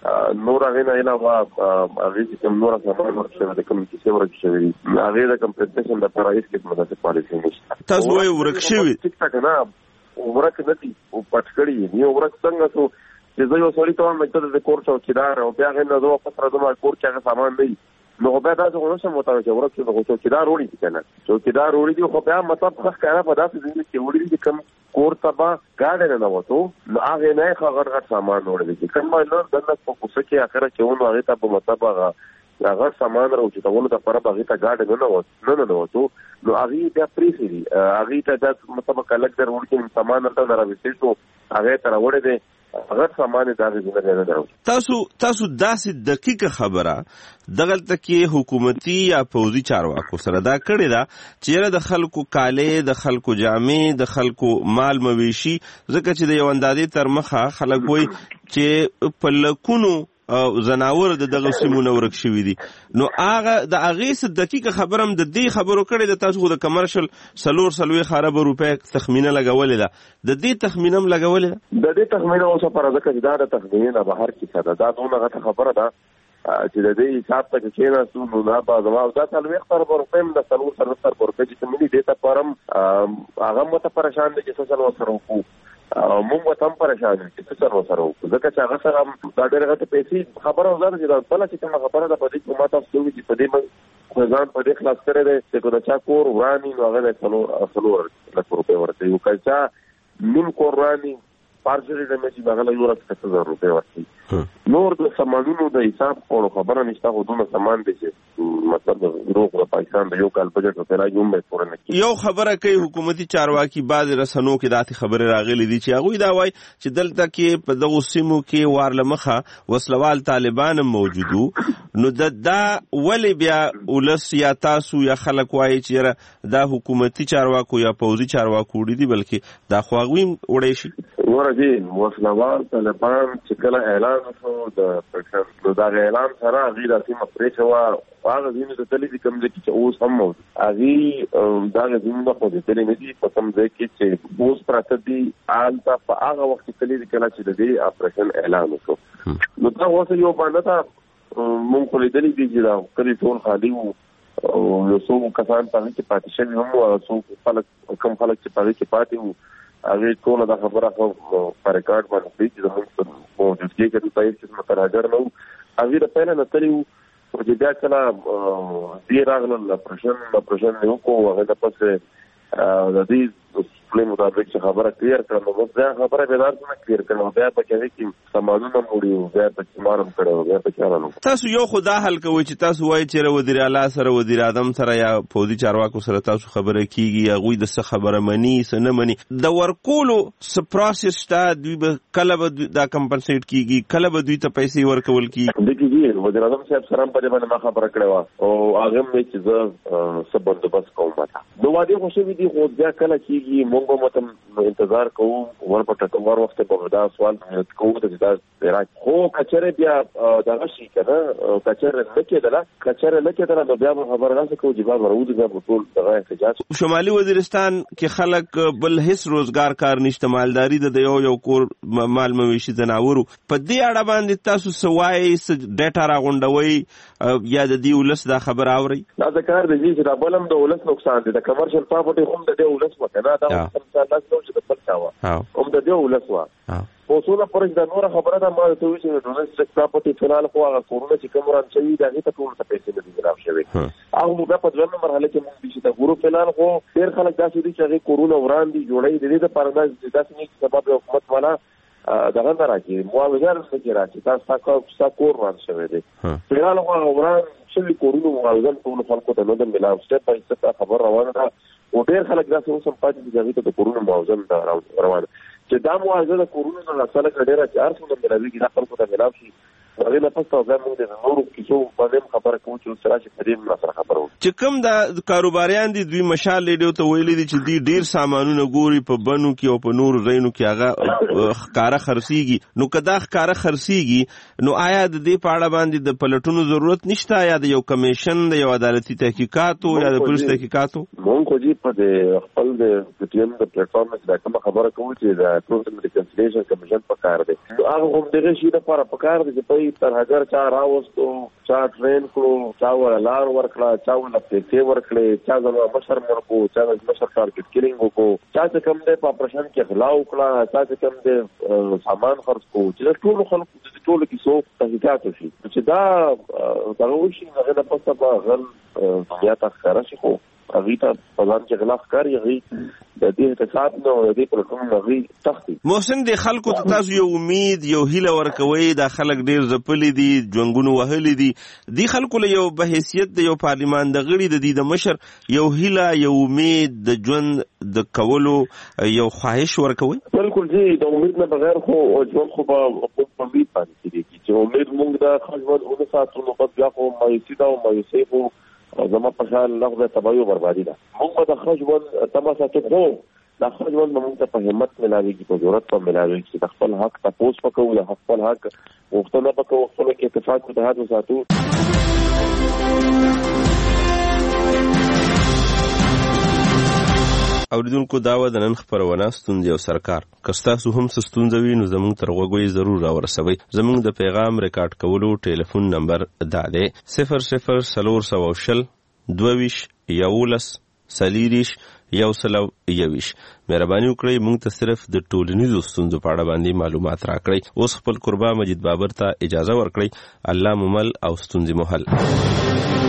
نور هغه نه علاوه هغه چې کوم نور سامان ورشي د کوم چې ورک شوی هغه د کمپنسیشن د پرایس کې مدته پالیسي نشته. تاسو وایي ورک شوی ټیک ټاک نه ورک نه دي او پټ کړی نه ورک څنګه سو چې زه یو سړی ته مې د کور چوکیدار او بیا هغه نو په سره د کور کې سامان دی نو بیا تاسو غوښتل سم متوجه ورته د چوکیدار وړي کنه چوکیدار وړي دی خو بیا مطلب ښه کاره په داسې ځای کې وړي دي کوم کور تبا گاډه نه وته نو هغه نه غړ سامان وړي دي کوم نو دنه په کوڅه کې اخره چې ونه هغه ته په مطلب هغه سامان راوځي ته ونه د پر هغه ته گاډه نه وته نو هغه بیا پریسي دي هغه ته د مطلب کلکټر ورته سامان ته راوځي شو هغه تر وړي دي هغه سامان دغه نه درو. تاسو داسې دقیقه خبره دغلته کې حکومتي یا پوځي چارواکو سره دا کړی دا چې د خلکو کالې د خلکو جامې د خلکو مال مویشي ځکه چې د یو اندازې تر مخه خلک وایي چې په لکونو زناور دغه سیمونه ورک شوی دي نو هغه د هغې څه دقیقه خبره هم د دې خبرو کړې ده. تاسو خو د کمرشل 4 ارب روپۍ تخمینه لګولې ده د دې تخمینه هم لګولې ده د دې تخمینه اوسه پر ځکه چې دا د تخمینې نه بهر کې ده دا دونه غټه خبره ده چې د دې حساب ته کې کېناستو نو دا به زما دا 4 روپۍ هم د 4 روپۍ چې ملي دې ته پرم هغه مته پریشان دي چې څه چل وسره وکړو مونږ ته هم پریشان دي چې څه وسره وکړو ځکه چې هغه سره دا ډېره غټه پیسې خبره وزاره چې دا بله چې کومه خبره ده په دې کې ما تاسو وایي چې په دې موږ ځان په دې خلاص کړی دی چې که د چا کور وراني نو هغه د 4 لک روپۍ ورکوي او که چا نیم کور وراني پارشلي ډیمیج هغه له 1,000 روپۍ ورکوي. نور د سامانونو د حساب کولو خبره نشته خو دونه سامان دی چې مطلب د روغ د پاکستان د یو کال بجټ په راځي هم به پوره نه کیږي. یو خبره کوي حکومتي چارواکي بعض رسنو کې داسې خبره راغلي دي چې هغه دا وایي چې دلته کې په دغه سیمو کې وارلمخه وسلوال طالبان موجودو نو دا ولی بیا ولس یا تاسو یا خلک وایي چې دا حکومتي چارواکو یا پوځي چارواکو دي بلکې دا خو هغوی وړی شي. ورته وسلوال طالبان چې کله اعلان وشو د نو دا اعلان سره هغه د سیمه پرې شو هغه ځینې د تلې کوم ځای کې اوس هم موجود هغه دا ځینې خو د تلې مدي په کوم ځای کې چې اوس پراته دي آلته په هغه وخت کې تلې کله چې د دې اپریشن اعلان وشو نو دا اوس یو باندې تا مونږ په دې دي چې دا کلی ټول خالي وو او یو څو کسان په کې پاتې شوي هم او څو خلک کوم خلک چې په کې پاتې وو هغه ټول دا خبره خو په ریکارډ باندې چې زموږ په موجودګي کې د تایید چې متراجر نو هغه د پهله نتلیو چې بیا کله دې راغله پرشن یو کو هغه د پسه د دې خپل مطابق چې خبره کلیر کړم نو دا خبره به دارته کلیر کړم بیا په کې سمانونه موړي بیا په کمارم کړو بیا په چارانو. تاسو یو خدا حل کوي چې تاسو وایي چې وزیر اعلی سره وزیر اعظم سره یا پوځي چارواکو سره تاسو خبره کیږي یا غوي د څه خبره مني څه نه مني د ورکولو څه پروسس تا دوی به کله به دا کمپنسیټ کیږي کله به دوی ته پیسې ورکول کیږي. د کیږي وزیر اعظم صاحب سره په دې باندې ما خبره کړې او هغه مې چې زه څه بندوبست کوم ماته نو واده خو شوی دي خو بیا کله کیږي مونږ به متم انتظار کوو ورپټ کوم وخت په دا سوال کوو چې دا راځي خو کچره بیا دا شي کنه کچره نه کېدله نو بیا خبره راځي کوو چې بیا ورودي بیا ټول دغه احتجاج. شمالي وزیرستان کې خلک بل هیڅ روزګار کار نشته مالداري د یو کور مال مویشي زناورو په دې اړه باندې تاسو سوای ډیټا راغونډوي یا د دې ولس دا خبر اوري دا ذکر دی چې دا بلم د ولس نقصان دی د کمرشل پراپرټي هم د دې ولس وکنه دا څنګه چې د پلتاوه هم د دې ولس وا اوسونه پرځ د نور خبره ده ما ته وی چې ډونلډ پراپرټي فلال خو هغه کورونه چې کوم ران شوی دا هیڅ ټول ته پیسې نه دي راو شوی او موږ په ځوان مرحله کې موږ چې دا ګورو فلال خو ډیر خلک داسې دي چې هغه کورونه وران دي جوړې دي د پرنداز داسې نه سبب حکومت والا دغه نه راځي معاوضه راځي راځي تاسو کور وران شوی دی فلال خو وران شوی کورونه معاوضه ټول خلکو ته نه د ملاو سټپ بای سټپ خبر روانه ده او ډیر خلک داسې اوس هم پاتې دي چې د کورونو معاوضه روانه چې دا معاوضه د کورونو نه اصله ډیره چار څو د ملاوي کې خلکو ته ملاو شي هغه نه پسته موږ د نورو کیسو باندې خبره کوو چې سره چې پدې مسره خبرو چې کوم د کاروباریان دي دوی مشال لیدو ته ویلي دي چې دوی ډیر سامانونه ګوري په بنو کې او په نورو رینو کې هغه ښکارا خرڅيږي نو کدا ښکارا خرڅيږي نو آیا د دې په اړه باندې د پلټونو ضرورت نشته یا د یو کمیشن د یو عدالتي تحقیقاتو یا د پولیس تحقیقاتو مونږ خو جی په خپل د ټیم د پلیټ فارم د کوم خبره کوو چې د پروسس ریکنسیلیشن کمیشن په کار دی هغه هم دغه شی د لپاره په کار دی چې کوي ترهګر چا راوستو چا ټرین کړو چا ول لار ورکړه چا ول پیسې ورکړې چا زما مشر مرکو چا مشر ټارګټ کیلینګ وکړو چا چې کوم دې په اپریشن کې غلا وکړه چا چې کوم دې سامان خرڅ کو چې ټول خلکو د ټول کیسو تحقیقات وشي چې دا دغه شي هغه د پسته په غل دنیا ته ښکارا شي خو هغه ته په ځان کې غلا ښکاري هغه د دې حساب نو د دې پر کوم هغه تختی محسن د خلکو ته تاسو یو امید یو هیله ورکوي د خلک ډیر زپلې دي جنگونو وهلې دي د خلکو له یو به حیثیت د یو پارلیمان د غړي د دې د مشر یو هیله یو امید د ژوند د کولو یو خواهش ورکوي بالکل جی د امید نه بغیر خو ژوند خو په امید باندې کیږي چې امید موږ د خلکو ونه ساتو نو بیا خو مایوسی دا او مایوسی خو زما په خیال لغه تباہی او بربادي ده موږ د خجوان تماسه ته خو د خجوان موږ ته په همت ملاويږي په ضرورت په ملاويږي چې خپل حق تاسو پکو له خپل حق وختونه پکو خپل کې اتفاق ته هاتو ساتو اوریدونکو داوا د نن خبرونه ستونزې او سرکار کستاسو هم ستونزوي نو زموږ تر غوږی ضرور راورسوي زموږ د پیغام ریکارډ کولو ټلیفون نمبر دا دی 0040 22 11 سلیریش یو سلو یویش مهرباني وکړئ موږ ته صرف د ټولنیزو ستونزو په اړه باندې معلومات راکړئ اوس خپل قربا مجید بابر ته اجازه ورکړئ الله ممل او ستونزې محل